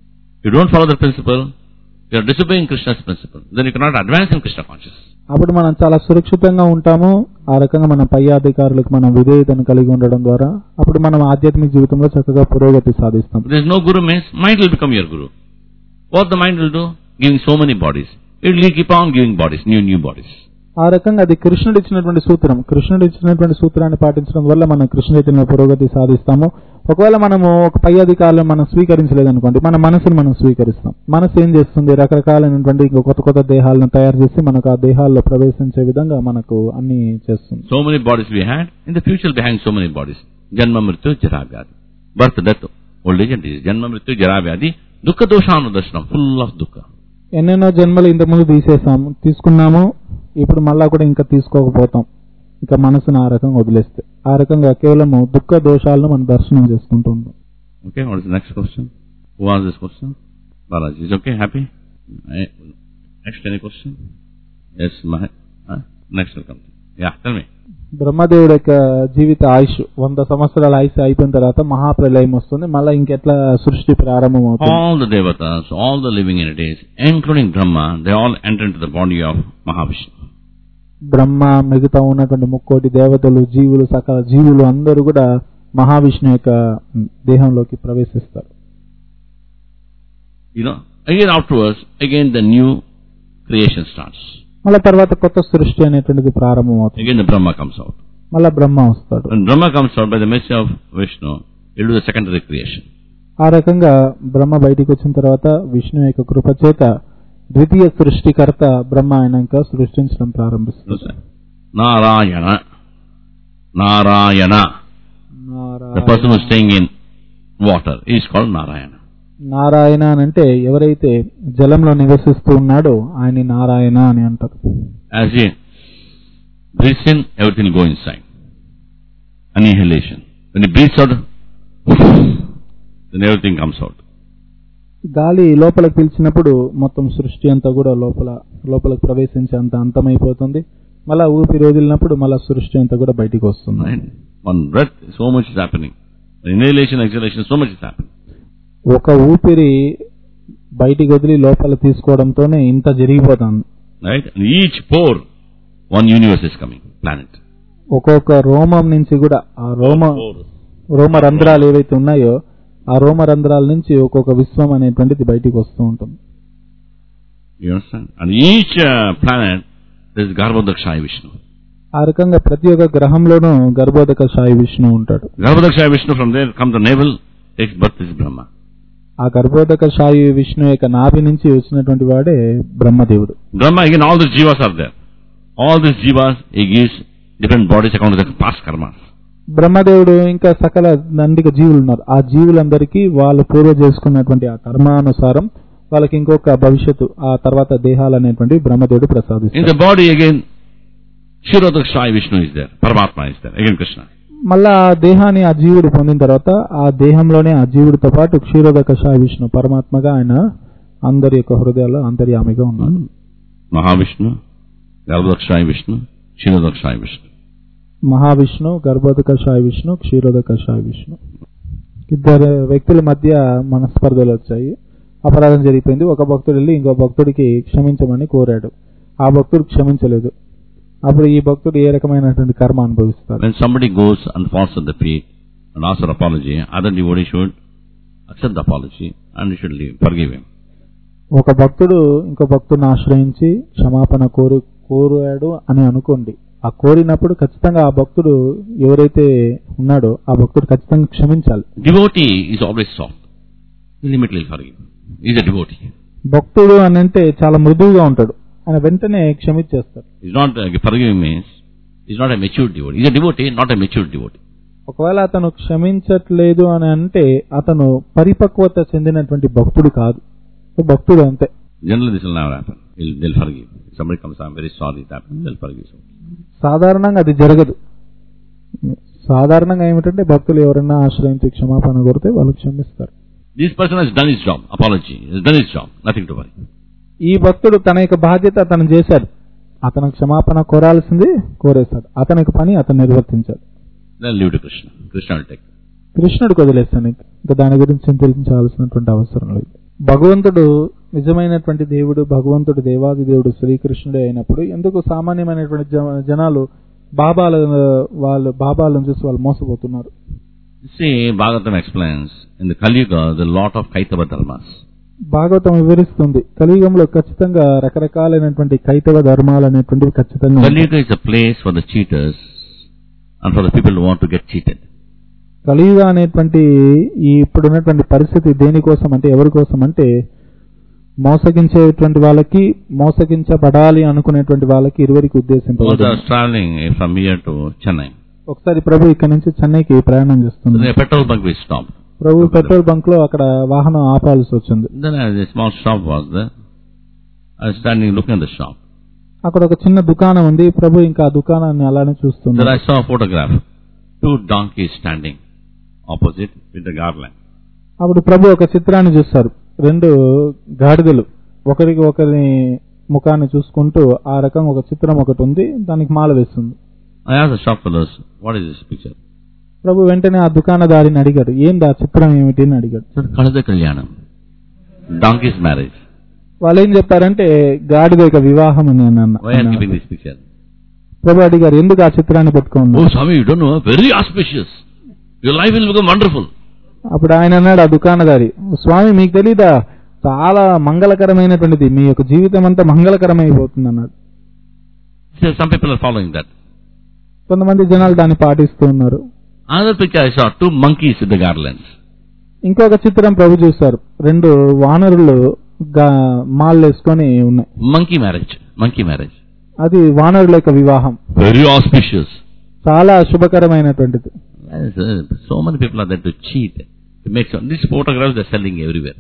you don't follow the principle, you are disobeying Krishna's principle. Then you cannot advance in Krishna consciousness. అప్పుడు మనం చాలా సురక్షితంగా ఉంటాము. ఆ రకంగా మన పై అధికారులకు మనం విధేయతను కలిగి ఉండడం ద్వారా అప్పుడు మనం ఆధ్యాత్మిక జీవితంలో చక్కగా పురోగతి సాధిస్తాం. If there is no guru means mind will become your guru. What the mind will do? Giving so many bodies. It will keep on giving bodies, new bodies. ఆ రకంగా అది కృష్ణుడు ఇచ్చినటువంటి సూత్రం. కృష్ణుడు ఇచ్చినటువంటి సూత్రాన్ని పాటించడం వల్ల మనం కృష్ణ చైతన్యంలో పురోగతి సాధిస్తాము. ఒకవేళ మనము ఒక పై అధికారులను మనం స్వీకరించలేదనుకోండి, మన మనసును మనం స్వీకరిస్తాం. మనసు ఏం చేస్తుంది? రకరకాలైనటువంటి కొత్త దేహాలను తయారు చేసి మనకు ఆ దేహాల్లో ప్రవేశించే విధంగా మనకు అన్ని చేస్తుంది. So many bodies we had, in the future behind so many bodies. Janma mrityu jara vyadi. Birth, death, old age and disease. Janma mrityu jara vyadi. Dukkha doshanu darshanam. Full of dukkha. ఎన్నెన్నో జన్మలు ఇంతకుముందు తీసుకున్నాము. ఇప్పుడు మళ్ళా కూడా ఇంకా తీసుకోకపోతాం. ఇంకా మనసును ఆ రకంగా వదిలేస్తే ఆ రకంగా కేవలము దుఃఖ దోషాలను మనం దర్శనం చేసుకుంటూ ఉంటాం. Okay, what is the next question? Who asked this question? Balaji. Is okay? Happy? Next, any question? Yes, next will come. Yeah, tell me. బ్రహ్మదేవుడి యొక్క జీవిత ఆయుష్ 100 సంవత్సరాల ఆయుష్ అయిపోయిన తర్వాత మహాప్రలయం వస్తుంది. మళ్ళీ ఇంకెట్లా సృష్టి ప్రారంభం అవుతుంది? All the devatas, all the living entities, including Brahma, they all enter into the body of Mahavishnu. బ్రహ్మ, మిగతా ఉన్నటువంటి 3 కోటి దేవతలు, జీవులు, సకల జీవులు అందరూ కూడా మహావిష్ణు యొక్క దేహంలోకి ప్రవేశిస్తారు. Again afterwards, again the new creation starts. మళ్ళా తర్వాత కొత్త సృష్టి అనేటువంటిది ప్రారంభం అవుతుంది. Again the Brahma comes out. మళ్ళా బ్రహ్మ వస్తాడు. When Brahma comes out by the mercy of Vishnu, he will do the secondary creation. ఆ రకంగా బ్రహ్మ బయటికి వచ్చిన తర్వాత విష్ణు యొక్క కృప చేత ద్వితీయ సృష్టికర్త బ్రహ్మ అయినాక సృష్టించడం ప్రారంభిస్తారు. Narayana. The person who is staying in water is called Narayana. Narayana అంటే ఎవరైతే జలంలో నివసిస్తూ ఉన్నాడో ఆయన నారాయణ అని అంటారు. As he breathes in, everything will go inside. Annihilation. When he breathes out, then everything comes out. గాలి లోపలికి పీల్చినప్పుడు మొత్తం సృష్టి అంతా కూడా లోపలికి ప్రవేశించి అంత అంతమైపోతుంది. మళ్ళా ఊపిరి వదిలినప్పుడు మళ్ళా సృష్టి అంతా కూడా బయటికి వస్తుంది. One breath, so much is happening. Inhalation, exhalation, so much is happening. ఒక ఊపిరి బయటికి వదిలి లోపల తీసుకోవడంతోనే ఇంత జరిగిపోతుంది. Right? And each pore, one universe is coming, planet. ఒక్కొక్క రోమం నుంచి కూడా ఆ రోమ రంధ్రాలు ఏవైతే ఉన్నాయో ఆ రోమ రంధ్రాల నుంచి ఒక్కొక్క విశ్వం అనేటువంటిది బయటికి వస్తూ ఉంటుంది. You understand? And each planet, there is Garbhodakshaya Vishnu. ఆ రకంగా ప్రతి ఒక్క గ్రహంలోనూ గర్భోదకశాయి విష్ణు ఉంటాడు. Garbhodakshaya Vishnu, from there come the navel, takes birth is Brahma. ఆ గర్భోదకశాయి విష్ణు యొక్క నాభి నుంచి వచ్చినటువంటి వాడే బ్రహ్మదేవుడు. Brahma, again all the jivas are there. All these jivas, he gives different bodies according to their past karmas. బ్రహ్మదేవుడు ఇంకా సకల దండిక జీవులు ఉన్నారు. ఆ జీవులందరికీ వాళ్ళు పూర్వ చేసుకున్నటువంటి ఆ కర్మానుసారం వాళ్ళకి ఇంకొక భవిష్యత్తు ఆ తర్వాత దేహాలు అనేటువంటి బ్రహ్మదేవుడు ప్రసాదిస్తాడు. In the body again, Kshirodakshaya Vishnu is there. Paramatma is there. Again Krishna. మళ్ళా ఆ దేహాన్ని ఆ జీవుడు పొందిన తర్వాత ఆ దేహంలోనే ఆ జీవుడితో పాటు క్షీరోదకశాయ విష్ణు పరమాత్మగా ఆయన అందరి యొక్క హృదయాల్లో అంతర్యామిగా ఉన్నాడు. మహావిష్ణు, గర్భోదకశాయ విష్ణు, క్షీరోదకశాయ విష్ణు. మహావిష్ణు, గర్భోదకశాయ విష్ణు, క్షీరోదకశాయ విష్ణు. ఇద్దరు వ్యక్తుల మధ్య మనస్పర్ధలు వచ్చాయి. అపరాధం జరిగిపోయింది. ఒక భక్తుడు వెళ్ళి ఇంకో భక్తుడికి క్షమించమని కోరాడు. ఆ భక్తుడు క్షమించలేదు. అప్పుడు ఈ భక్తుడు ఏ రకమైనటువంటి కర్మ అనుభవిస్తాడు? When somebody goes and falls at the feet and asks for apology, other devotee should accept the apology and he should forgive him. ఒక భక్తుడు ఇంకో భక్తుడిని ఆశ్రయించి క్షమాపణ కోరాడు అని అనుకోండి. ఆ కోరినప్పుడు ఖచ్చితంగా ఆ భక్తుడు ఎవరైతే ఉన్నాడో ఆ భక్తుడు ఖచ్చితంగా క్షమించాలి. Devotee is always soft. Immediately forgive. He is a devotee. భక్తుడు అని అంటే చాలా మృదువుగా ఉంటాడు. ఆయన వెంటనే క్షమించేస్తాడు. He's not forgiving means he's not a mature devotee. He's a devotee, not a mature devotee. ఒకవేళ అతను క్షమించట్లేదు అని అంటే అతను పరిపక్వత చెందినటువంటి భక్తుడు కాదు. భక్తుడు అంతే. Generally this will never happen. They'll forgive. If somebody comes, I'm very sorry, it happened, they'll forgive. సాధారణంగా అది జరగదు. సాధారణంగా ఏమిటంటే భక్తులు ఎవరైనా ఆశ్రయించి క్షమాపణ కోరితే వాళ్ళు క్షమిస్తారు. This person has done his job. Apology. He has done his job. Nothing to worry. ఈ భక్తుడు తన యొక్క బాధ్యత అతను చేశాడు. అతను క్షమాపణ కోరాల్సింది కోరేశాడు. అతనికి పని అతను నిర్వర్తించాడు. Then leave to Krishna. Krishna will take. కృష్ణుడికి వదిలేస్తాను. ఇంకా దాని గురించి చింతించాల్సినటువంటి అవసరం లేదు. భగవంతుడు నిజమైనటువంటి దేవుడు, భగవంతుడు దేవాది దేవుడు శ్రీకృష్ణుడే అయినప్పుడు ఎందుకు సామాన్యమైనటువంటి జనాలు బాబాలను చూసి వాళ్ళు మోసపోతున్నారు? See, Bhagavatam explains, in the Kali Yuga, there are a lot of Kaitava dharmas. Bhagavatam వివరిస్తుంది కలియుగంలో ఖచ్చితంగా రకరకాలైనటువంటి కైతవ ధర్మాలు అనేటువంటివి ఖచ్చితంగా Kali Yuga is a place for the cheaters and for the people who want to get cheated. కలియుగ అనేటువంటి ఈ ఇప్పుడున్నటువంటి పరిస్థితి దేనికోసం అంటే ఎవరి కోసం అంటే మోసగించేటువంటి వాళ్ళకి, మోసగించబడాలి అనుకునేటువంటి వాళ్ళకి ఇరువురికి ఉద్దేశించబడింది. I was traveling from here to Chennai. ఒకసారి ప్రభు ఇక్కడ నుంచి చెన్నైకి ప్రయాణం చేస్తుంది. Then a petrol bunk we stopped. Prabhu petrol bunk లో అక్కడ వాహనం ఆపాల్సి వచ్చింది. Then a small shop was there. I was standing looking at the shop. అక్కడ ఒక చిన్న దుకాణం ఉంది. ప్రభు ఇంకా ఆ దుకాణాన్ని అలానే చూస్తుంది. Then I saw a photograph. 2 donkeys standing opposite with the garland. అప్పుడు ప్రభు ఒక చిత్రాన్ని చూస్తారు. 2 గాడిదలు ఒకరికి ఒకరి ముఖాన్ని చూసుకుంటూ ఆ రకంగా ఒక చిత్రం ఒకటి ఉంది, దానికి మాల వేస్తుంది. I asked the shop fellows, what is this picture? ప్రభు వెంటనే ఆ దుకాణదారిని అడిగాడు, ఏంది ఆ చిత్రం ఏమిటి అని అడిగాడు. Sir, Kalada Kalyanam. Donkey's marriage. వాళ్ళు ఏం చెప్పారంటే గాడిద యొక్క వివాహం అని అన్న. Why are you giving this picture? ప్రభు అడిగారు, ఎందుకు ఆ చిత్రాన్ని పెట్టుకోండి? Oh Swami, you don't know, very auspicious. Your life will become wonderful. అప్పుడు ఆయన అన్నాడు ఆ దుకాణదారి, స్వామి మీకు తెలీదా, చాలా మంగళకరమైనటువంటిది, మీ యొక్క జీవితం అంతా మంగళకరమైపోతుంది అన్నాడు. Some people are following that. కొంతమంది జనాలు దాన్ని పాటిస్తూ ఉన్నారు. Another picture I saw, 2 monkeys with the garlands. ఇంకొక చిత్రం ప్రభు చూస్తారు, 2 వానరులు మాల్ వేసుకొని ఉన్నాయి. Monkey marriage. అది వానరుల యొక్క వివాహం. Very auspicious. చాలా శుభకరమైనటువంటిది. So many people are there to cheat. To make sure. These photographs they are selling everywhere.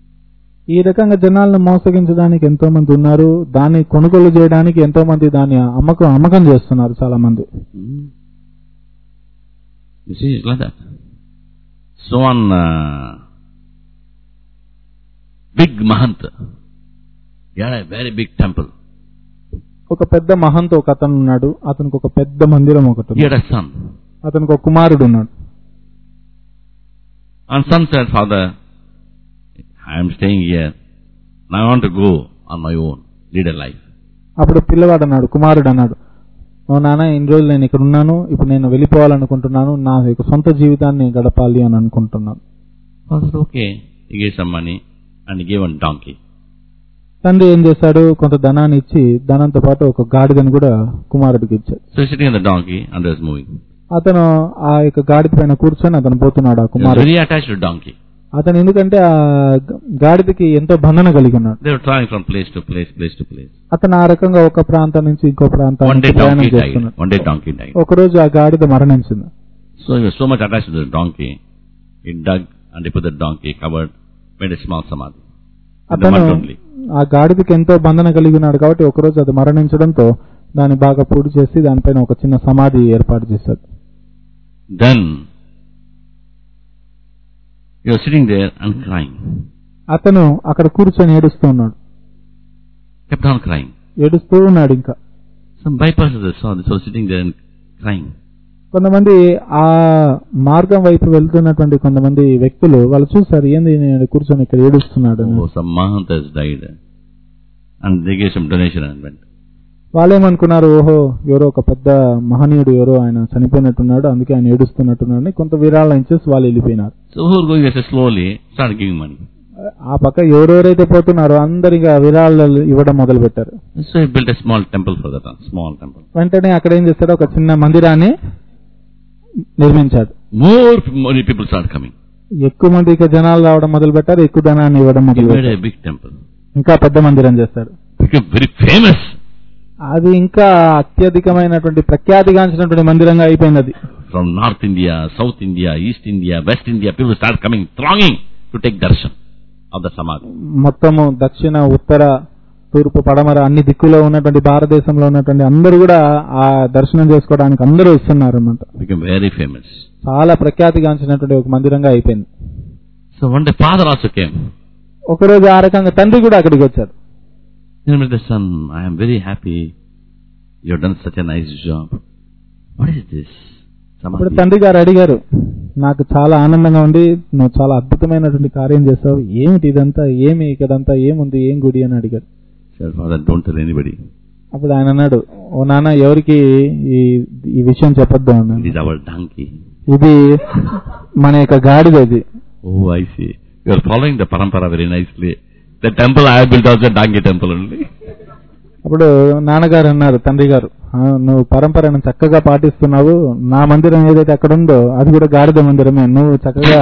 ఈ రకంగా జనాలను మోసగించడానికి ఎంతో మంది ఉన్నారు, దాన్ని కొనుగోలు చేయడానికి ఎంతో మంది దాన్ని అమ్మకం చేస్తున్నారు చాలా మంది. You see, it's like that. So on big Mahant, he had a very big temple. ఒక పెద్ద మహంత్ ఒక అతను ఉన్నాడు, అతనికి ఒక పెద్ద మందిరం ఒకటి. He had a son. అతనికి ఒక కుమారుడు ఉన్నాడు. And son said, Father, I am staying here. Now I want to go on my own, lead a life. అప్పుడు పిల్లవాడు అన్నాడు, కుమారుడు అన్నాడు, ఓ నాన్న, ఇన్ని రోజులు నేను ఇక్కడ ఉన్నాను, ఇప్పుడు నేను వెళ్ళిపోవాలనుకుంటున్నాను, నా యొక్క సొంత జీవితాన్ని గడపాలి అని అనుకుంటున్నాను. Father, okay. He gave some money and he gave one donkey. తండ్రి ఏం చేశాడు, కొంత ధనాన్ని ఇచ్చి దానంతో పాటు ఒక గాడిదని కూడా కుమారుడికి ఇచ్చాడు. So he's sitting on the donkey and he was moving. అతను ఆ యొక్క గాడిద పైన కూర్చొని అతను పోతున్నాడు. ఆ కుమారుడు very attached to donkey. అతను ఎందుకంటే ఆ గాడిదకి ఎంతో బంధన కలిగి ఉన్నాడు. They were traveling from place to place. అతను ఆ రకంగా ఒక ప్రాంతం నుంచి ఇంకో ప్రాంతానికి ప్రయాణం చేస్తున్నాడు. One day donkey died. ఒకరోజు ఆ గాడిద మరణించింది. So he was so much attached to the donkey, he dug and he put the donkey covered, made a small samadhi. అతను ఆ గాడిదకి ఎంతో బంధన కలిగి ఉన్నాడు కాబట్టి ఒకరోజు అది మరణించడంతో దాన్ని బాగా పూడి చేసి దానిపైన ఒక చిన్న సమాధి ఏర్పాటు చేశాడు. Then he was sitting there and crying. అతను అక్కడ కూర్చొని ఏడుస్తూ ఉన్నాడు. Kept on crying. ఏడుస్తూ ఉన్నాడు. ఇంకా some bypassers saw this, was sitting there and crying. కొంతమంది ఆ మార్గం వైపు వెళ్తున్నటువంటి కొంతమంది వ్యక్తులు వాళ్ళు చూసారు, ఏంది నేను కూర్చొని ఇక్కడ ఏడుస్తున్నాడు. Some mahant has died and they gave some donation and went. వాళ్ళేమనుకున్నారు, ఓహో ఎవరో ఒక పెద్ద మహనీయుడు ఎవరో ఆయన చనిపోయినట్టున్నాడు, అందుకే ఆయన ఏడుస్తున్నట్టున్నాడు, కొంత విరాళం ఇచ్చేసి వాళ్ళు వెళ్ళిపోయినారు. So who are going slowly start giving money. ఆ పక్క ఎవరెవరైతే పోతున్నారో అందరిగా విరాళాలు ఇవ్వడం మొదలు పెట్టారు. So he built a small temple for that, small temple. వెంటనే అక్కడ ఏం చేస్తాడు, ఒక చిన్న మందిరాన్ని నిర్మించాడు. More people start coming. ఎక్కువ మంది ఇక జనాలు రావడం మొదలు పెట్టారు, ఎక్కువ ధనాన్ని ఇవ్వడం మొదలు పెట్టారు. A big temple. ఇంకా పెద్ద మందిరం చేస్తాడు. Became very famous. అది ఇంకా అత్యధికమైనటువంటి ప్రఖ్యాతిగాంచినటువంటి మందిరంగా అయిపోయింది. అది From North India, South India, East India, West India, people start coming, thronging to take darshan of the samadhi. మొత్తము దక్షిణ, ఉత్తర, తూర్పు, పడమర అన్ని దిక్కులో ఉన్నటువంటి భారతదేశంలో ఉన్నటువంటి అందరూ కూడా ఆ దర్శనం చేసుకోవడానికి అందరూ వస్తున్నారు అన్నమాట. Became very famous. చాలా ప్రఖ్యాతిగాంచినటువంటి ఒక మందిరంగా అయిపోయింది. So one day father also came. ఒకరోజు ఆ రకంగా తండ్రి కూడా అక్కడికి వచ్చాడు. The son, I am very happy. You have done such a nice job. What is this? ఇప్పుడు తండ్రి గారు అడిగారు, నాకు చాలా ఆనందంగా ఉండి నువ్వు చాలా అద్భుతమైనటువంటి కార్యం చేస్తావు, ఏమిటి ఇదంతా, ఏమి ఇక్కడంతా ఏముంది, ఏం గుడి అని అడిగాడు. Said, Father, don't tell anybody. అప్పుడు ఆయన అన్నాడు, ఓ నాన్న ఎవరికి ఈ విషయం చెప్పొద్దు అన్నాడు. It is our donkey. ఇది మన యొక్క గాడిద ఇది. Oh, I see. You are following the parampara very nicely. The temple I have built also a donkey temple only. అప్పుడు నాన్నగారు అన్నారు, తండ్రి గారు, నువ్వు పరంపరను చక్కగా పాటిస్తున్నావు, నా మందిరం ఏదైతే అక్కడ ఉందో అది కూడా గాడిద మందిరమే, నువ్వు చక్కగా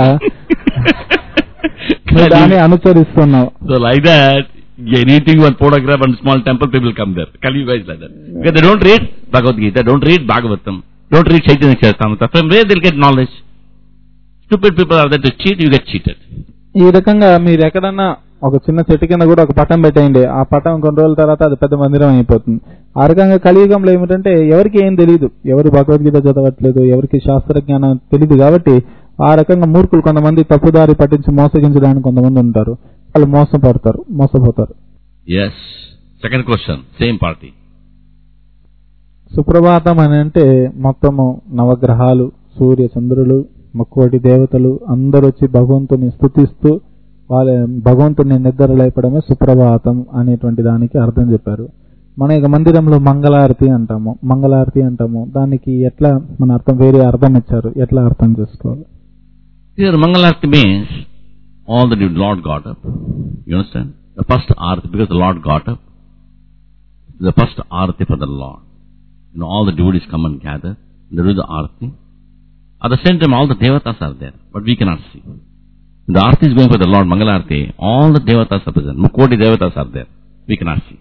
దాన్ని అనుసరిస్తున్నావు. So like that, anything one photograph and small temple, people come there. Kali guys like that. Because they don't read Bhagavad Gita, don't read Bhagavatam, don't read Chaitanya Charitamrita. From where they'll get knowledge? Stupid people are there to cheat, you get cheated. ఈ రకంగా మీరు ఎక్కడన్నా ఒక చిన్న చెట్టు కింద కూడా ఒక పటం పెట్టేయండి, ఆ పటం కొన్ని రోజుల తర్వాత అది పెద్ద మందిరం అయిపోతుంది. ఆ రకంగా కలియుగంలో ఏమిటంటే ఎవరికి ఏం తెలియదు, ఎవరు భగవద్గీత చదవట్లేదు, ఎవరికి శాస్త్ర జ్ఞానం తెలియదు, కాబట్టి ఆ రకంగా మూర్ఖులు కొంతమంది తప్పుదారి పట్టించి మోసగించడానికి కొంతమంది ఉంటారు, వాళ్ళు మోసపోతారు. Yes. Second question, same party. సుప్రభాతం అని అంటే మొత్తము నవగ్రహాలు, సూర్య చంద్రులు, ముక్కోటి దేవతలు అందరూ వచ్చి భగవంతుని స్తుతిస్తూ వాళ్ళ భగవంతుని నిద్ర లేపడమే సుప్రభాతం అనేటువంటి దానికి అర్థం చెప్పారు. మన యొక్క మందిరంలో మంగళారతి అంటాము, దానికి ఎట్లా మన అర్థం వేరే అర్థం ఇచ్చారు, ఎట్లా అర్థం చేసుకోవాలి? Here Mangalarti means all the Lord got up. You understand? The first arati, because the Lord got up, the first arati for the Lord. You know, all the devotees come and gather, they do the arati. At the same time, all the devatas are there, but we cannot see. The arati is going for the Lord, Mangalarti, all the devatas are present. Mukoti devatas are there, we cannot see.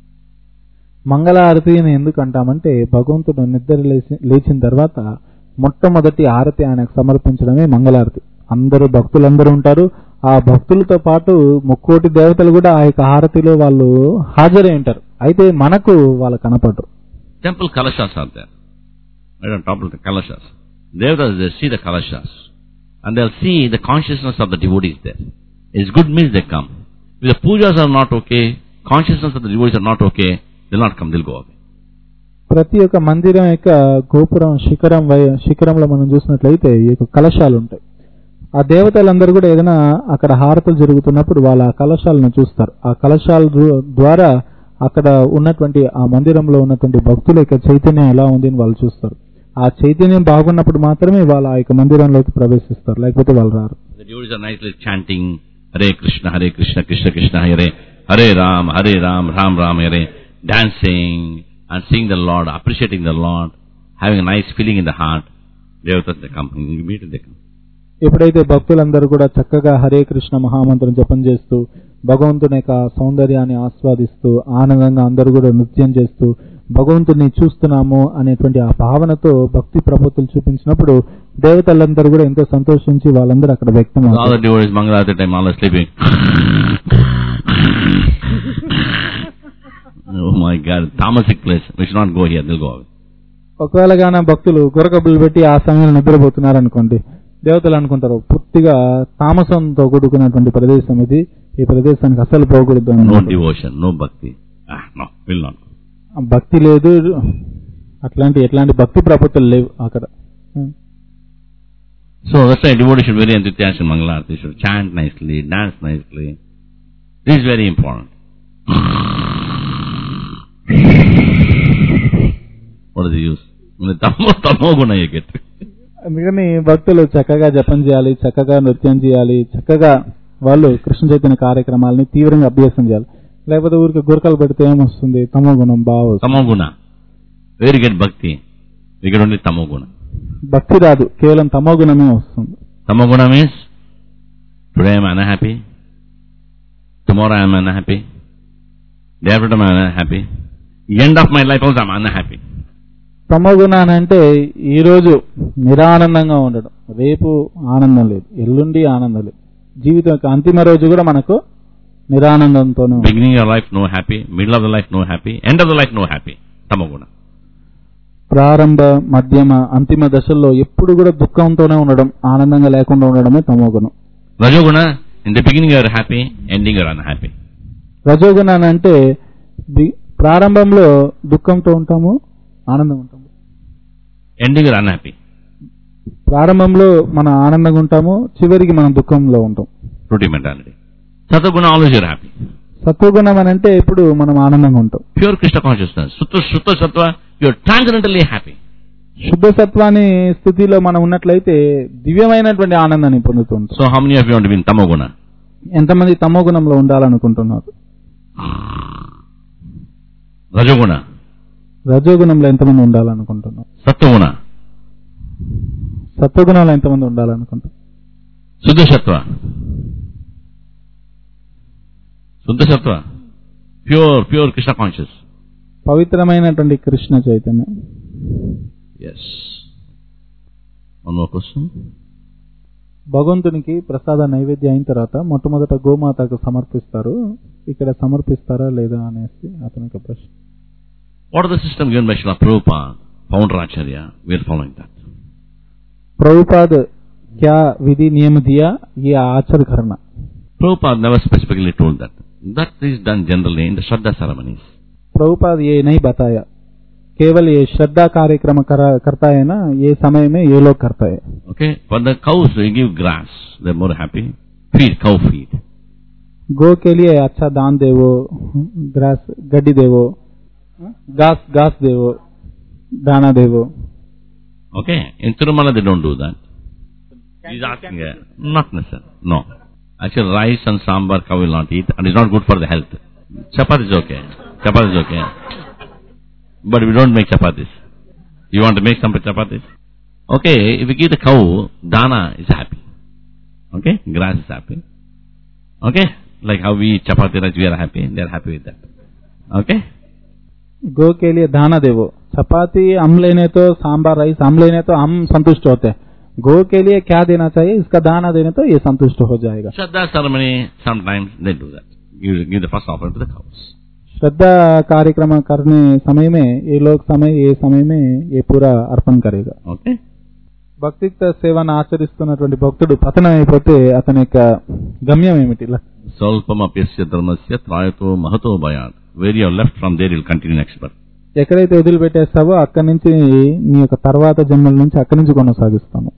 మంగళారతి అని ఎందుకు అంటామంటే భగవంతుడు నిద్ర లేచిన తర్వాత మొట్టమొదటి ఆరతి ఆయనకు సమర్పించడమే మంగళారతి. భక్తులందరూ ఉంటారు, ఆ భక్తులతో పాటు ముక్కోటి దేవతలు కూడా ఆ యొక్క హారతిలో వాళ్ళు హాజరై ఉంటారు, అయితే మనకు వాళ్ళు కనపడరు. Temple kalashas are there, right on top of the kalashas. Devatas, they see the kalashas and they'll see the consciousness of the devotees there. It's good means they come. If the pujas are not okay, consciousness of the devotees are not okay, they'll not come, they'll go away. ప్రతి ఒక్క మందిరం యొక్క గోపురం శిఖరంలో మనం చూసినట్లయితే ఈ యొక్క కలశాలు ఉంటాయి. ఆ దేవతలందరూ కూడా ఏదైనా అక్కడ హారతులు జరుగుతున్నప్పుడు వాళ్ళ ఆ కలశాలను చూస్తారు. ఆ కలశాల ద్వారా అక్కడ ఉన్నటువంటి ఆ మందిరంలో ఉన్నటువంటి భక్తుల యొక్క చైతన్యం ఎలా ఉంది అని వాళ్ళు చూస్తారు. ఆ చైతన్యం బాగున్నప్పుడు మాత్రమే వాళ్ళు ఆ యొక్క మందిరంలోకి ప్రవేశిస్తారు, లేకపోతే వాళ్ళు రారు. The devotees are nicely chanting Hare Krishna, Krishna Krishna, Hare Ram, Ram Ram, Hare, dancing and seeing the Lord, appreciating the Lord, having a nice feeling in the heart. Devatas, they come, immediately they come. ఎప్పుడైతే భక్తులందరూ కూడా చక్కగా హరే కృష్ణ మహామంత్రం జపం చేస్తూ భగవంతుని యొక్క సౌందర్యాన్ని ఆస్వాదిస్తూ ఆనందంగా అందరూ కూడా నృత్యం చేస్తూ భగవంతుని చూస్తున్నాము అనేటువంటి ఆ భావనతో భక్తి ప్రపత్తులు చూపించినప్పుడు దేవతలందరూ కూడా ఎంతో సంతోషించి వాళ్ళందరూ అక్కడ వ్యక్తం Oh my God, tamasic place. We should not go here. They'll go away. ఒకవేళ గాన భక్తులు గురకబ్బులు పెట్టి ఆ సమయంలో నిద్రపోతున్నారు అనుకోండి, దేవతలు అనుకుంటారు పూర్తిగా తామసంతో కూడుకున్నటువంటి ప్రదేశం ఇది, ఈ ప్రదేశానికి అసలు పోకూడదు. No devotion, no bhakti. No, will not. భక్తి లేదు, ఎట్లాంటి భక్తి ప్రపత్తులు లేవు అక్కడ. So that's why devotees should very enthusiastic in Mangalarti. They should chant nicely, dance nicely. This is very important. What is the use? Tamo guna you get. అందుకని భక్తులు చక్కగా జపం చేయాలి, చక్కగా నృత్యం చేయాలి, చక్కగా వాళ్ళు కృష్ణ చైతన్య కార్యక్రమాలని తీవ్రంగా అభ్యాసం చేయాలి. లేకపోతే ఊరికి గురకలు పెడితే ఏమొస్తుంది? తమో గుణం బాగా. తమో గుణ. వెరీ గుడ్ భక్తి. ఇక్కడ ఉండి తమో గుణ. భక్తి రాదు, కేవలం తమో గుణమే వస్తుంది. తమో గుణ means today I am unhappy, tomorrow I am unhappy, day after tomorrow I am unhappy, end of my life also I am unhappy. తమో గుణాన్ని అంటే ఈ రోజు నిరానందంగా ఉండడం, రేపు ఆనందం లేదు, ఎల్లుండి ఆనందం లేదు, జీవితం యొక్క అంతిమ రోజు కూడా మనకు నిరానందంతోనే. Beginning of life no happy, middle of the life no happy, end of the life no happy. తమో గుణ. ప్రారంభ, మధ్యమ, అంతిమ దశల్లో ఎప్పుడు కూడా దుఃఖంతోనే ఉండడం, ఆనందంగా లేకుండా ఉండడమే తమో గుణం. రజోగుణ, in the beginning you are happy, ending you are unhappy. రజోగుణాన్ని అంటే ప్రారంభంలో దుఃఖంతో ఉంటాము, ఆనందం ఉంటాము, ఎండింగ్ యు ఆర్ అన్‌హ్యాపీ. ప్రారంభంలో మనం ఆనందంగా ఉంటాము, చివరికి మనం దుఃఖంలో ఉంటాం. Rooty mentality. Satoguna, always you're happy. సత్వగుణం అని అంటే ఇప్పుడు మనం ఆనందంగా ఉంటాం. Pure Krishna consciousness. Sutta Sattva, you're transcendently happy. శుద్ధ సత్వాన్ని స్థితిలో మనం ఉన్నట్లయితే దివ్యమైనటువంటి ఆనందాన్ని పొందుతుంటాం. So how many of you want to be in Tamoguna? ఎంతమంది తమో గుణంలో ఉండాలనుకుంటున్నారు? Rajoguna? రజోగుణంలో ఎంతమంది ఉండాలనుకుంటున్నారు? Sattoguna? సత్వగుణంలో ఎంతమంది ఉండాలనుకుంటున్నారు? Suddha Sattva? Suddha Sattva? Pure Krishna conscious. పవిత్రమైనటువంటి కృష్ణ చైతన్యం. Yes. One more question. భగవంతునికి ప్రసాద నైవేద్యం అయిన తర్వాత మొట్టమొదట గోమాతకు సమర్పిస్తారు. ఇక్కడ సమర్పిస్తారా లేదా అనేసి అతనికి ప్రశ్న. What is the system given by Srila Prabhupada, founder Acharya? We are following that. Prabhupad क्या विधि नियम दिया ये आचर करना. Prabhupada never specifically told that. That is done generally in the Shraddha ceremonies. Prabhupada ये नहीं बताया, केवल ये श्रद्धा कार्यक्रम करता है ना, ये समय में ये लोग करता है. Okay, for the cows they give grass, they are more happy. Feed, cow feed. गो के लिए अच्छा दान देवो, ग्रास गड्डी देवो, घास देवो, दाना देवो. Okay, in Tirumala they don't do that. He's asking, not necessary. No. Actually, rice and sambar cow will not eat, and it's not good for the health. Chapati is okay. Chapati is okay. But we don't make chapatis. You want to make some chapatis? Okay, if we give the cow, dana is happy. Okay, grass is happy. Okay, like how we eat chapati rice, we are happy. They are happy with that. Okay? गो के लिए दाना देवो. चपाती हम लेने तो sambar rice हम लेने तो हम संतुष्ट होते हैं. गो के लिए क्या देना चाहिए, इसका दाना देने तो ये संतुष्ट हो जाएगा. Shraddha ceremony, sometimes they do that. Give the first offering to the cows. श्रद्धा कार्यक्रम करने समय में ये लोग ये समय में ये पूरा अर्पण करेगा. Okay? భక్తియుక్త సేవను ఆచరిస్తున్నటువంటి భక్తుడు పతనం అయిపోతే అతని యొక్క గమ్యం ఏమిటి? Salpamapyasya dharmasya trayato mahato bhayat. Where you are left from there, you will continue next birth. ఎక్కడైతే వదిలిపెట్టేస్తావో అక్కడి నుంచి నీ యొక్క తర్వాత జన్మల నుంచి అక్కడి నుంచి కొనసాగిస్తాము.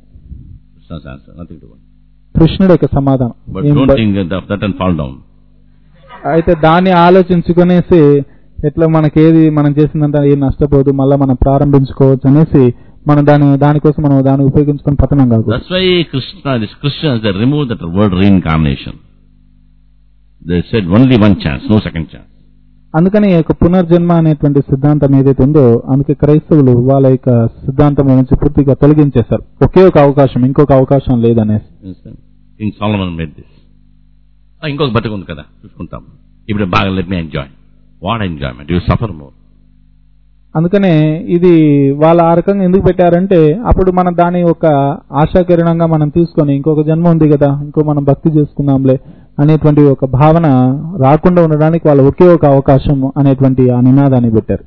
కృష్ణుడు యొక్క సమాధానం. But don't think of that and fall down. అయితే దాన్ని ఆలోచించుకునేసి ఎట్లా మనకేది మనం చేసిందంతా ఏం నష్టపోదు, మళ్ళీ మనం ప్రారంభించుకోవచ్చు అనేసి మనం దానికోసం మనం దాన్ని ఉపయోగించుకొని పతనం కాదు. That's why these Christians, they removed that word reincarnation. They said only one chance, no second chance. అందుకని ఈ యొక్క పునర్జన్మ అనేటువంటి సిద్ధాంతం ఏదైతే ఉందో అందుకే క్రైస్తవులు వాళ్ళ యొక్క సిద్ధాంతం నుంచి పూర్తిగా తొలగించేశారు. ఒకే ఒక అవకాశం, ఇంకొక అవకాశం లేదనేసి. King Solomon made this. ఇంకొక బతుకు ఉంది కదా చూసుకుంటాం, ఇప్పుడు బాగా let me enjoy. What enjoyment, you suffer more. అందుకనే ఇది వాళ్ళ ఆ రకంగా ఎందుకు పెట్టారంటే అప్పుడు మనం దాని ఒక ఆశాకిరణంగా మనం తీసుకొని ఇంకొక జన్మ ఉంది కదా, ఇంకో మనం భక్తి చేసుకుందాంలే అనేటువంటి ఒక భావన రాకుండా ఉండడానికి వాళ్ళు ఒకే ఒక అవకాశం అనేటువంటి ఆ నినాదాన్ని పెట్టారు.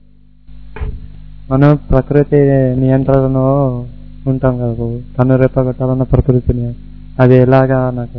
మనం ప్రకృతి నియంత్రణలో ఉంటాం కదా, కన్ను రెప్పగొట్టాలన్న ప్రకృతిని, అది ఎలాగా నాకు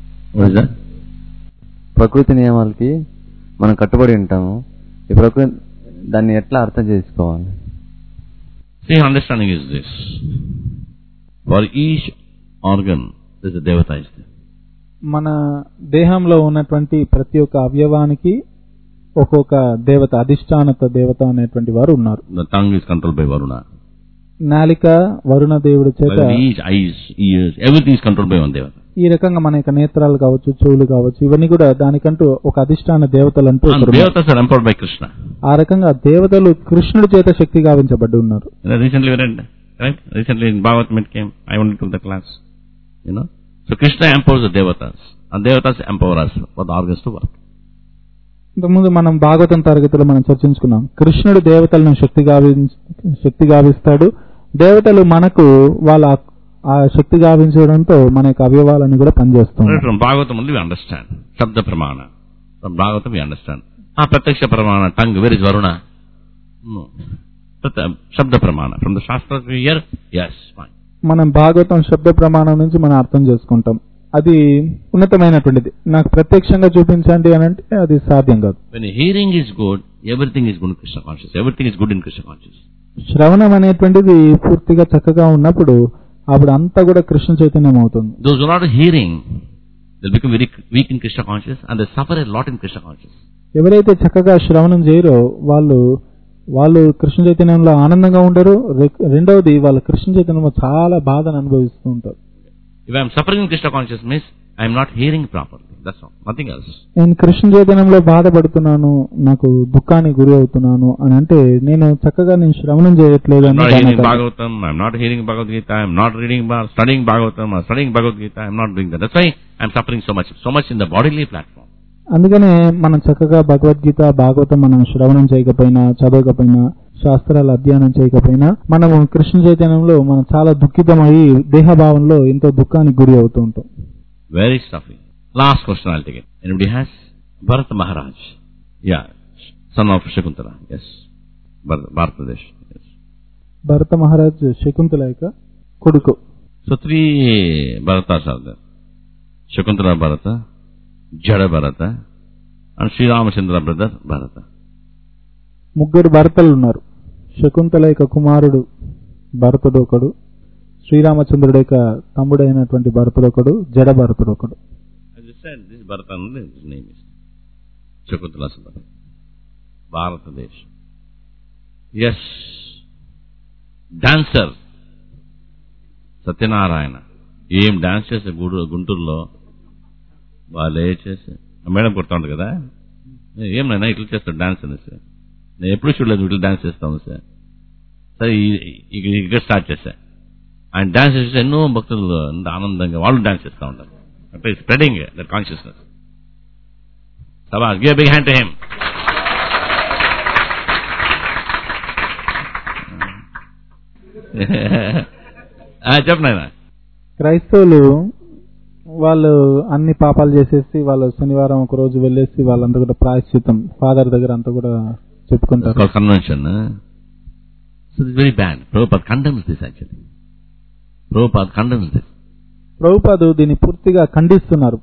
ప్రకృతి నియమాలకి మనం కట్టుబడి ఉంటాము. ఈ ప్రకృతి దాన్ని ఎట్లా అర్థం చేసుకోవాలి? See, understanding is this. For each organ there is a devata is there. మన దేహంలో ఉన్నటువంటి ప్రతి ఒక్క అవయవానికి ఒక్కొక్క దేవత, అధిష్టానత దేవత అనేటువంటి వారు ఉన్నారు. The tongue is controlled by Varuna. నాలిక వరుణ దేవుడి చేత, each eyes, ears, everything is controlled by one devata. ఈ రకంగా మన యొక్క నేత్రాలు కావచ్చు, చెవులు కావచ్చు, ఇవన్నీ కూడా దానికంటూ ఒక అధిష్టాన దేవతలు అంటూ devatas are empowered by Krishna. ఆ రకంగా దేవతలు కృష్ణుడి చేత శక్తి గావించబడి ఉన్నారు. Recently we read, right? Recently in Bhagavatam came, I only took the class, you know. So Krishna empowers the devatas, and devatas empower us for the organs to work. ఇంతకుముందు మనం భాగవతం తరగతిలో మనం చర్చించుకున్నాం. కృష్ణుడు దేవతలను శక్తి గావిస్తాడు, దేవతలు మనకు వాళ్ళ ఆ శక్తి గావించడంతో మన యొక్క అవయవాలను కూడా పనిచేస్తుంది. From Bhagavatam only we understand Shabda Pramana. From Bhagavatam we understand. Pratyaksha Pramana, tongue, where is Varuna? No. Shabda Pramana. From the Shastras we hear, yes, fine. మనం భాగవతం శబ్ద ప్రమాణం నుంచి మనం అర్థం చేసుకుంటాం. అది ఉన్నతమైనటువంటిది. నాకు ప్రత్యక్షంగా చూపించండి అని అంటే అది సాధ్యం కాదు. When hearing is good, everything is good in Krishna consciousness. Everything is good in Krishna consciousness. శ్రవణం అనేటువంటిది పూర్తిగా చక్కగా ఉన్నప్పుడు అప్పుడు అంతా కూడా కృష్ణ చైతన్యం అవుతుంది. Those who are not hearing, they'll become very weak in Krishna consciousness and they suffer a lot in Krishna consciousness. ఎవరైతే చక్కగా శ్రవణం చేయరో వాళ్ళు కృష్ణ చైతన్యంలో ఆనందంగా ఉండరు. రెండవది వాళ్ళు కృష్ణ చైతన్యంలో చాలా బాధను అనుభవిస్తూ ఉంటారు. If I am suffering in Krishna consciousness means I am not hearing properly. That's all. Nothing else. నేను కృష్ణ చైతన్యంలో బాధపడుతున్నాను, నాకు దుఃఖానికి గురి అవుతున్నాను అని అంటే నేను చక్కగా శ్రవణం చేయట్లేదు I'm not hearing Bhagavatam, I'm not hearing Bhagavad Gita, I'm not studying Bhagavatam or studying Bhagavad Gita, I'm not doing that. That's why I'm suffering so much in the bodily platform. అందుకనే మనం చక్కగా భగవద్గీత భాగవతం మనం శ్రవణం చేయకపోయినా, చదవకపోయినా, శాస్త్రాలు అధ్యయనం చేయకపోయినా మనము కృష్ణ చైతన్యంలో మనం చాలా దుఃఖితమై దేహభావంలో ఎంతో దుఃఖానికి గురి అవుతూ ఉంటాం. Very suffering. Last question I'll take it. Anybody has? Bharata Maharaj. Yeah. Son of Shakuntala. Yes. Bharatadesh. Yes. Bharata Maharaj Shakuntala యొక్క కొడుకు. So 3 Bharatas are there. Shakuntala Bharata, Jada Bharata and Sri Ramachandra brother Bharata. ముగ్గురు భరతలు ఉన్నారు. శకుంతల యొక్క కుమారుడు భరతుడు ఒకడు, శ్రీరామచంద్రుడి యొక్క తమ్ముడైనటువంటి భరతుడు ఒకడు, జడ భరతుడు ఒకడు. As I said, this Bharata, his name is Shakuntala's brother. Bharatadesh. Yes. Dancer. Satyanarayana. ఏం డాన్స్ చేసే గుంటూరులో వాళ్ళే చేసే మేడం కొడతా ఉంటుంది కదా, ఏమైనా ఇట్లా చేస్తాడు డాన్స్ అనేసి. నేను ఎప్పుడు చూడలేదు ఇట్లా డాన్స్ చేస్తాను సార్. సరే ఇక్కడ స్టార్ట్ చేశా. ఆయన డాన్స్ చేస్తే ఎన్నో భక్తులు ఆనందంగా వాళ్ళు డాన్స్ చేస్తూ ఉంటారు. అంటే spreading that consciousness. Give a big hand to him. చెప్పనైనా క్రైస్తవులు వాళ్ళు అన్ని పాపాలు చేసేసి వాళ్ళు శనివారం ఒక రోజు వెళ్ళేసి వాళ్ళంతా కూడా ప్రాయశ్చిత్తం ఫాదర్ దగ్గర అంతా కూడా చెప్పుకుంటారు. Convention. So it's very bad. Prabhupada condemns this actually. Prabhupada condemns this. Prabhupada దీన్ని పూర్తిగా ఖండిస్తున్నారు.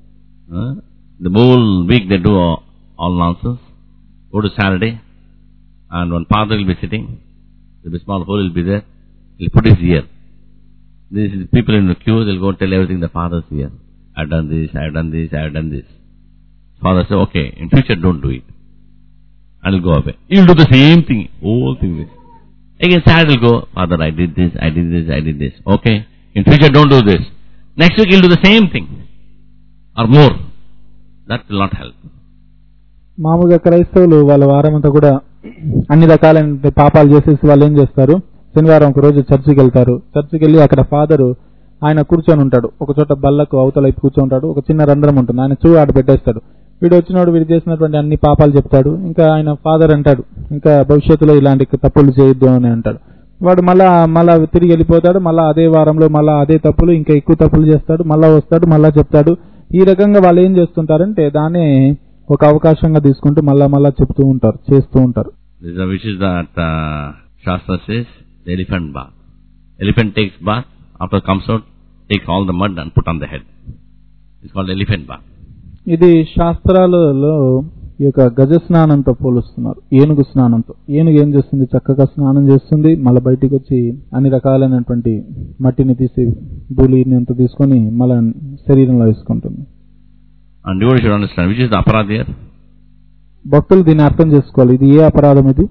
The whole week they do all nonsense. Go to Saturday and one father will be sitting. There will be small hole will be there. He'll put his ear. These people in the queue, they'll go tell everything the father's ear. I've done this, I've done this, I've done this. Father says, okay, in future don't do it. And he'll go away. He'll do the same thing, whole thing. Again, Saturday will go, Father, I did this, I did this, I did this. Okay, in future don't do this. Next week he'll do the same thing. Or more. That will not help. మామూలుగా క్రైస్తవులు వాళ్ళ వారం అంతా కూడా అన్ని రకాలైన పాపాలు చేసేసి వాళ్ళు ఏం చేస్తారు, శనివారం ఒక రోజు చర్చికి వెళ్తారు. చర్చికి వెళ్ళి అక్కడ ఫాదరు ఆయన కూర్చొని ఉంటాడు. ఒక చోట బల్లకు అవతల వైపు కూర్చొంటాడు. ఒక చిన్న రంధ్రం ఉంటుంది, ఆయన చూ ఆడ పెట్టేస్తాడు. వీడు వచ్చినోడు వీడు చేసినటువంటి అన్ని పాపాలు చెప్తాడు. ఇంకా ఆయన ఫాదర్ అంటాడు, ఇంకా భవిష్యత్తులో ఇలాంటి తప్పులు చేయొద్దు అని అంటాడు. వాడు మళ్ళా తిరిగి వెళ్ళిపోతాడు. మళ్ళా అదే వారంలో మళ్ళా అదే తప్పులు, ఇంకా ఎక్కువ తప్పులు చేస్తాడు. మళ్ళా వస్తాడు, మళ్ళా చెప్తాడు. ఈ రకంగా వాళ్ళు ఏం చేస్తుంటారంటే దాన్ని ఒక అవకాశంగా తీసుకుంటూ మళ్ళా చెప్తూ ఉంటారు, చేస్తూ ఉంటారు. Which is that Shastra says the elephant bath. Elephant takes bath, after comes out, takes all the mud and put on the head. It's called elephant bath. ఇది శాస్త్రాలలో ఈ యొక్క గజ స్నానంతో పోలుస్తున్నారు, ఏనుగు స్నానంతో. ఏనుగు ఏం చేస్తుంది, చక్కగా స్నానం చేస్తుంది, మళ్ళీ బయటికి వచ్చి అన్ని రకాలైనటువంటి మట్టిని తీసి ధూళిని అంతా తీసుకొని మళ్ళీ శరీరంలో వేసుకుంటుంది. And you should understand which is the aparadha here. భక్తులు దీన్ని అర్థం చేసుకోవాలి. ఇది ఏ అపరాధం? ఇది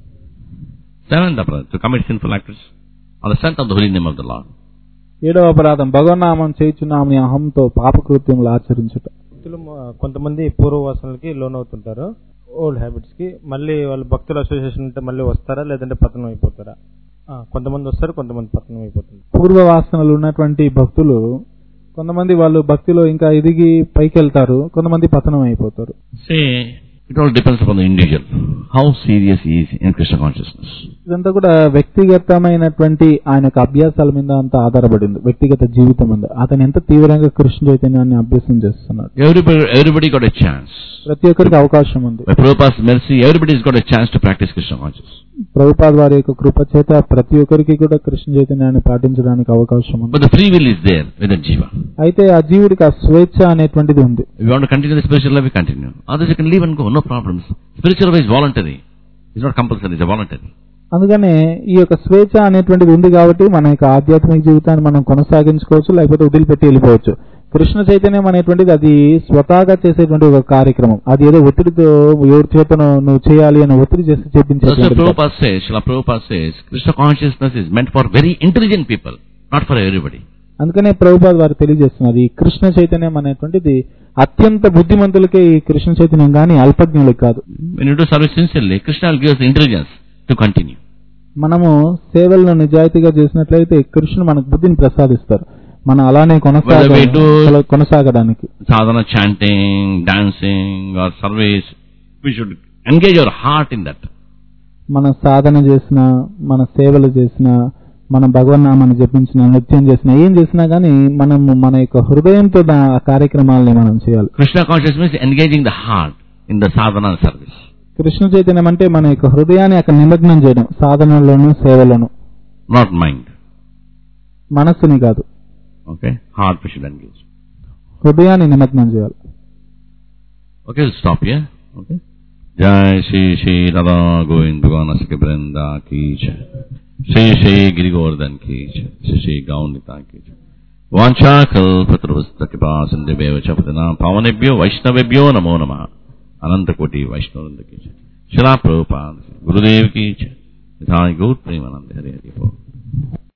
7th aparadha, to commit sinful acts on the strength of the holy name of the Lord. 7వ అపరాధం భగవన్నామం చేయుచున్నామని అహంతో పాపకృత్యములు ఆచరించుట. భక్తులు కొంతమంది పూర్వవాసనలకి లోన్ అవుతుంటారు, ఓల్డ్ హ్యాబిట్స్ కి. మళ్ళీ వాళ్ళు భక్తుల అసోసియేషన్ ఉంటే మళ్ళీ వస్తారా, లేదంటే పతనం అయిపోతారా? కొంతమంది వస్తారు, కొంతమంది పతనం అయిపోతుంది. పూర్వ వాసనలు ఉన్నటువంటి భక్తులు కొంతమంది వాళ్ళు భక్తిలో ఇంకా ఎదిగి పైకి వెళ్తారు, కొంతమంది పతనం అయిపోతారు. It all depends upon the individual, how serious he is in Krishna consciousness. ఇదంతా కూడా వ్యక్తిగతమైనటువంటి ఆయన యొక్క అభ్యాసాల మీద అంతా ఆధారపడింది, వ్యక్తిగత జీవితం మీద. అతను ఎంత తీవ్రంగా కృష్ణ చైతన్యాన్ని అభ్యాసం చేస్తున్నాడు. Everybody got a chance. ప్రతి ఒక్కరికి అవకాశం ఉంది. By Prabhupada's mercy, everybody's got a chance to practice Krishna consciousness. Prabhupada వారి యొక్క కృప చేత ప్రతి ఒక్కరికి కూడా కృష్ణ చైతన్యాన్ని పాటించడానికి అవకాశం ఉంది. But the free will is there with the jiva. అయితే ఆ జీవుడికి ఆ స్వేచ్ఛ అనేటువంటిది ఉంది. If you want to continue the spiritual life, you continue. Others you can leave and go, no problems. Spiritual life is voluntary. It's not compulsory, it's a voluntary. అందుకనే ఈ యొక్క స్వేచ్ఛ అనేటువంటిది ఉంది కాబట్టి మన యొక్క ఆధ్యాత్మిక జీవితాన్ని మనం కొనసాగించుకోవచ్చు, లేకపోతే వదిలిపెట్టి వెళ్ళిపోవచ్చు. కృష్ణ చైతన్యం అనేటువంటిది అది స్వతహాగా చేసేటువంటి ఒక కార్యక్రమం. అది ఏదో ఒత్తిడితో ఎవరి చేతను నువ్వు చేయాలి అని ఒత్తిడి చేసి That's why చెప్పించేది. Prabhupada says, Srila Prabhupada says, Krishna consciousness is meant for very intelligent people, not for everybody. అందుకనే ప్రభుపాద వారు తెలియజేస్తున్నారు, ఈ కృష్ణ చైతన్యం అనేటువంటిది అత్యంత బుద్ధిమంతులకే ఈ కృష్ణ చైతన్యం కానీ అల్పజ్ఞులకు కాదు. When you do service sincerely, Krishna will give us the intelligence to continue. మనము సేవలను నిజాయితీగా చేసినట్లయితే కృష్ణుడు మనకు బుద్ధిని ప్రసాదిస్తారు, మనం అలానే కొనసాగడానికి. Sadhana, chanting, dancing or service, we should engage our heart in that. మన సాధన చేసిన, మన సేవలు చేసిన, మన భగవన్నామాన్ని జపించిన, నృత్యం చేసిన, ఏం చేసినా గానీ మనము మన యొక్క హృదయంతో ఆ కార్యక్రమాలని మనం చేయాలి. Krishna consciousness is engaging the heart in the sadhana and service. Krishna చైతన్యం అంటే మన యొక్క హృదయాన్ని అక్కడ నిమగ్నం చేయడం, సాధనలోను సేవలను. Not mind. మనస్సుని కాదు. Okay? Heart we should engage. హృదయాన్ని నిమగ్నం చేయాలి. Okay, we'll stop here. Okay? Jai Shri Shri Radha Govind Bhagwan Asaki Brinda Ki Jai. Shri Shri Giri Govardhan Ki Jai. Shri Shri Gaunita Ki Jai. Vancha Kalpatruvasta Kripa Sindhiveva Chapatina Pavanebhyo Vaishnavebhyo Namo Namah. Ananta Koti Vaishnavanda Ki Jai. Srila Prabhupada Gurudev Ki Jai. Nithai Gaur Premanande Hari Hari Bol.